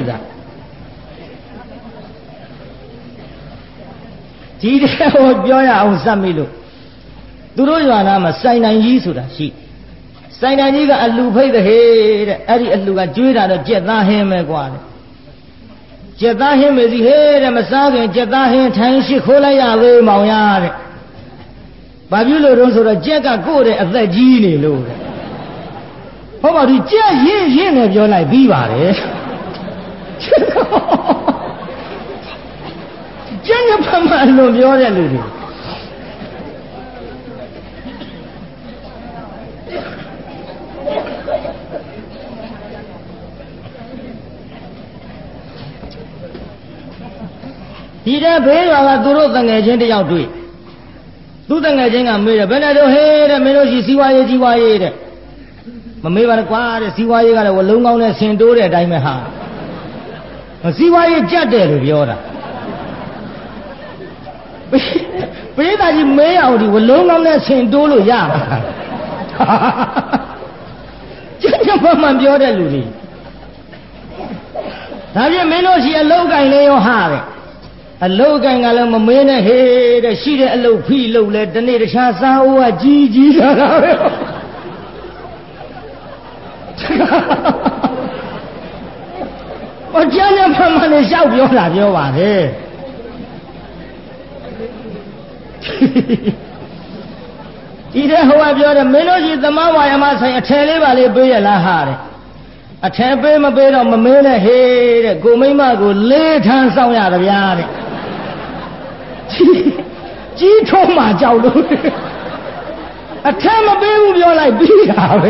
ဒီတဲ့ဟောပြောရအောင်စပ်မိလို့သူတို့ရွာသားမှာစိုင်တိုင်ကြီးဆိုတာရှိစိုင်တိုင်ကြီးကအလှဖိတ်တဲ့ဟေးတဲ့အဲ့ဒီအလှကကျွေးတာတော့ကြက်သားဟင်းပဲကွာတဲ့ကြက်သားဟင်းမေစီဟေးတဲ့မစားခင်ကြက်သားဟင်းထိုင်ရှိခိုးလိုက်ရသေးမောင်ရတဲ့ဘာဖြစ်လို့တော့ဆိုတော့ကြက်ကကို့တဲ့အသက်ကြီးနေလို့တဲ့ဟုတ်ပါဘူးကြက်ရင်းရင်းနဲ့ပြောလိုက်ပြီးပါတယ်ကျန်ရဖမအလွန်ပြောတဲ့လူတွေဒီတဲ့ဘေးရွာကသူတို့တငယ်ချင်းတယောက်တွေ့သူတငယ်ချင်းကမေးတယ်ဘယ်နဲ့တော့ဟဲ့တဲ့မင်းတို့ရှိစီဝါရေးကြီးဝါရေးတဲ့မမေးပါနဲ့ကွာတဲ့စီဝါရေးကလည်းဝလုံးကောင်းနဲ့ဆင်တိုးတဲ့အတိုင်းပဲဟာစီဝါရေးကြက်တယ်လို့ပြောတာပေးတာကြီးမေးအောင်ဒီဝလုံးကောင်းနဲ့ဆင်တိုးလို့ရမှာကျန်ကျမမှန်ပြောတဲ့လူတွေဒါဖြင့်မင်းတို့ရှိအလုတ်ကင်လေးရောဟာတဲ့အလုတ်ကင်ကလည်းမမေးနဲ့ဟေးတဲ့ရှိတဲ့အလုတ်ဖိလုတ်လဲတနေ့တခြားစားအိုးကကြီးကြီးလာတာပဲအကျဉ်းနဲ့ဖမှန်နဲ့ရှောက်ပြောတာပြောပါလေဒီတဲ့ဟိုကပြောတယ်မင်းတို့ကြီးသမဝါယမဆိုင်အထယ်လေးပါလေးပေးရလားဟာတဲ့အထယ်ပေးမပေးတော့မမေးနဲ့ဟေးတဲ့ကိုမိမကိုလေးထန်းစောင့်ရတယ်ဗျာတဲ့ကြီးထုံးမှကြောက်လို့အထက်မပေးဘူးပြောလိုက်ပြီးတာပဲ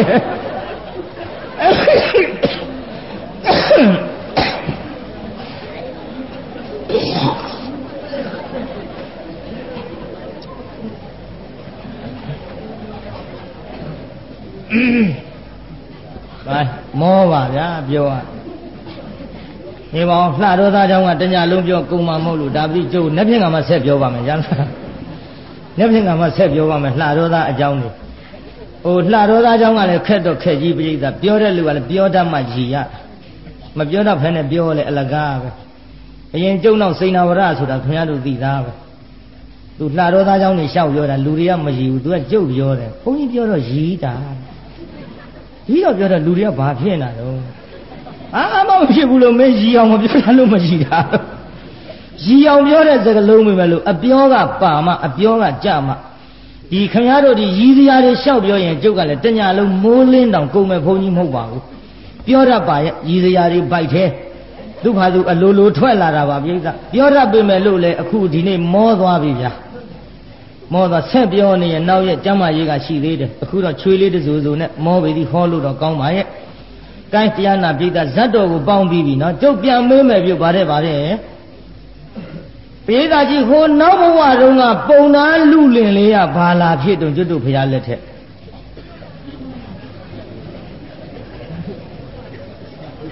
ဘိုင်မောပါဗျာပြောရဒီပေါင်းလှတော်သားเจ้าကတညလုံးပြောကုံမမဟုတ်လို့ဒါပြီးကျုပ်နှစ်ဖြင့်ကမှဆက်ပြောပါမယ်ရမ်းနှစ်ဖြင့်ကမှဆက်ပြောပါမယ်လှတော်သားအကြောင်းတွေဟိုလှတော်သားเจ้าကလည်းခက်တော့ခက်ကြီးပြိဿပြောတဲ့လူကလည်းပြောတတ်မှရည်ရမပြောတတ်ဖဲနဲ့ပြောလဲအလကားပဲအရင်ကျုံတော့စိန်နာဝရဆိုတာခင်ဗျားတို့သိသားပဲသူလှတော်သားเจ้าနေလျှောက်ပြောတာလူတွေကမရည်ဘူးသူကကျုပ်ပြောတယ်ဘုန်းကြီးပြောတော့ရည်တာဒီတော့ပြောတော့လူတွေကဘာဖြစ်နေတော့အာမမဖြစ်ဘူးလို့မင်းရည်အောင်မပြောတာလို့မရှိတာရည်အောင်ပြောတဲ့စကားလုံးပဲမလို့အပြောကပါမှအပြောကကြမှဒီခင်ဗျားတို့ဒီရည်စရာတွေလျှောက်ပြောရင်ကျုပ်ကလည်းတညလုံးမိုးလင်းတောင်ကုန်မဲ့ဘုန်းကြီးမဟုတ်ပါဘူးပြောတတ်ပါရဲ့ရည်စရာတွေဗိုက်သေးသူ့ဘာသူအလိုလိုထွက်လာတာပါပြိဿပြောတတ်ပေမဲ့လို့လေအခုဒီနေ့မောသွားပြီဗျာမောသွားဆက်ပြောနေရင်နောက်ရဲ့ကျမ်းမာရေးကရှိသေးတယ်အခုတော့ချွေးလေးတစုစုနဲ့မောပြီဒီဟောလို့တော့ကောင်းပါရဲ့ကိုင်းတရားနာပြိဿဇတ်တော်ကိုပေါင်းပြီးပြီနော်ကျုပ်ပြန်မေးမယ်ပြုတ်ပါတယ်ပါတယ်ပြိဿကြီးဟိုနောက်ဘဝတုန်းကပုံနာလူလင်လေးကဘာလာဖြစ်တုံကျွတ်တို့ဖရာလက်ထက်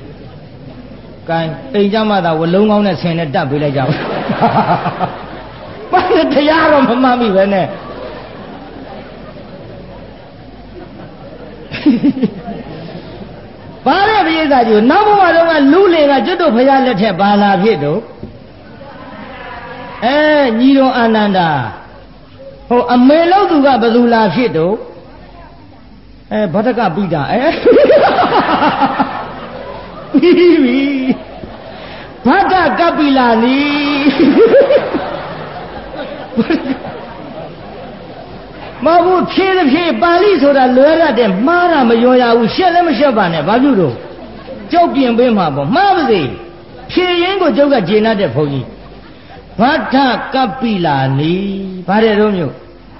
cáiအိမ်ကြမှာသာဝလုံးကောင်းနဲ့ဆင်နဲ့တက်ပေးလိုက်ကြပါဘာလဲတရားတော့မမှန်ပြီပဲနဲ့ဘာလဲပြိဿကြီးနောက်ဘဝတုန်းကလူလေကကျွတ်တို့ဖရာလက်ထက်ဘာလာဖြစ်တော့အဲညီတော်အာနန္ဒာဟိုအမေလို့သူကဘယ်သူလာဖြစ်တော့အဲဗဒကပိတာအဲပြီးပြီဗဒကပိလာနီမဟုတ်ဖြည်းဖြည်းပါဠိဆိုတာလွယ်ရတယ်မှားတာမရောရဘူးရှက်လည်းမရှက်ပါနဲ့ဘာဖြစ်လို့ကြောက်ပြင်ပေးမှာပေါ့မှားပါစေဖြည်းရင်းကိုကြောက်ကဂျေနတ်တဲ့ဘုန်းကြီးဗဒကပိလာနီဘာတဲ့တော့မျိုး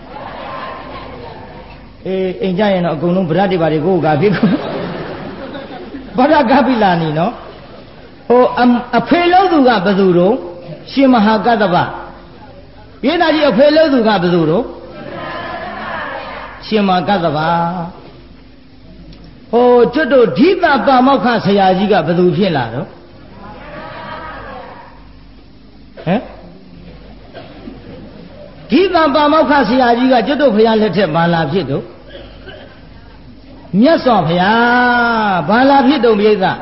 အေးအိမ်ကြရင်တော့အကုန်လုံးဗရတ်တွေပါတွေကိုကဖြစ်ကုန်ဗဒကပိလာနီနော်ဟိုအဖေလို့သူကဘယ်သူတော့ရှင်မဟာကတ္တဗပြေးသားကြီးအဖေလို့သူကဘယ်သူတော့ရှင်မဟာကတ္တဗဟိုကျွတ်တို့ဓိတပါမောက္ခဆရာကြီးကဘယ်သူဖြစ်လာတော့ဟမ်ဓိတပါမောက္ခဆရာကြီးကကျွတ်တို့ဖရာလက်ထက်ဘာလာဖြစ်တော့မြတ်စွာဘုရားဘာလာဖြစ်တော့ပြိဿကဲ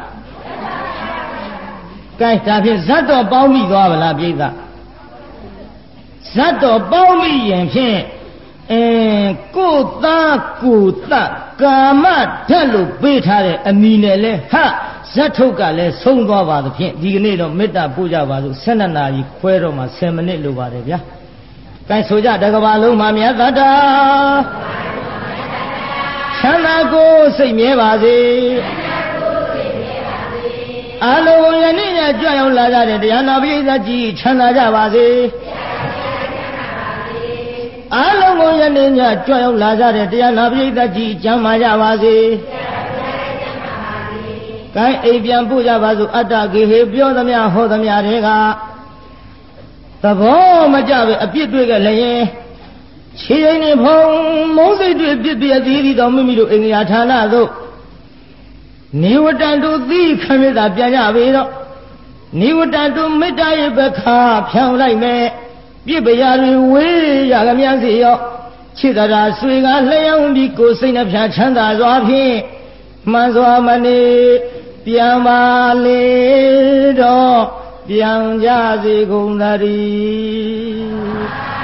ဒါဖြင့်ဇတ်တော်ပေါင်းမိသွားဗလားပြိဿဇတ်တော်ပေါင်းမိရင်ဖြင့်အဲကိုသားကိုသကာမဓာတ်လို့ပေးထားတဲ့အမီနဲ့လဲဟာဇတ်ထုတ်ကလည်းဆုံးသွားပါသဖြင့်ဒီကနေ့တော့မေတ္တာပို့ကြပါစို့ဆယ်နှစ်နာရီခွဲတော့မှဆယ်မိနစ်လိုပါတယ်ဗျာကဲဆိုကြတကဘာလုံးမှာမြတ်သတ္တာချမ်းသာကိုစိတ်မြဲပါစေအလုံးယနေ့ညကြွရောက်လာကြတဲ့တရားနာပရိသတ်ကြီးချမ်းသာကြပါစေအလုံးကိုယနေ့ညကြွရောက်လာကြတဲ့တရားနာပရိသတ်ကြီးကျမ်းမာကြပါစေကဲအိမ်ပြန်ပို့ကြပါစို့အတ္တကေဟေပြောသမျှဟောသမျှတွေကသဘောမကျပဲအပြစ်တွေ့ကြလည်းရင်ခြေရင်နဲ့ဖုံမုန်းစိတ်တွေပြစ်ပြသေးသည်တော့မိမိတို့အင်္ဂါဌာနသို့နေဝတံတို့သီးခမေတာပြန်ကြပြီတော့နေဝတံတို့မေတ္တာရဲ့ဘခါဖြောင်းလိုက်မယ်ပြစ်ပရာတွေဝေးရကမြန်းစီရောခြေတရာဆွေကလျှောင်းပြီးကိုယ်စိတ်နှပြချမ်းသာစွာဖြင့်မှန်စွာမနေပြန်ပါလေတော့ပြန်ကြစေကုန်သတည်း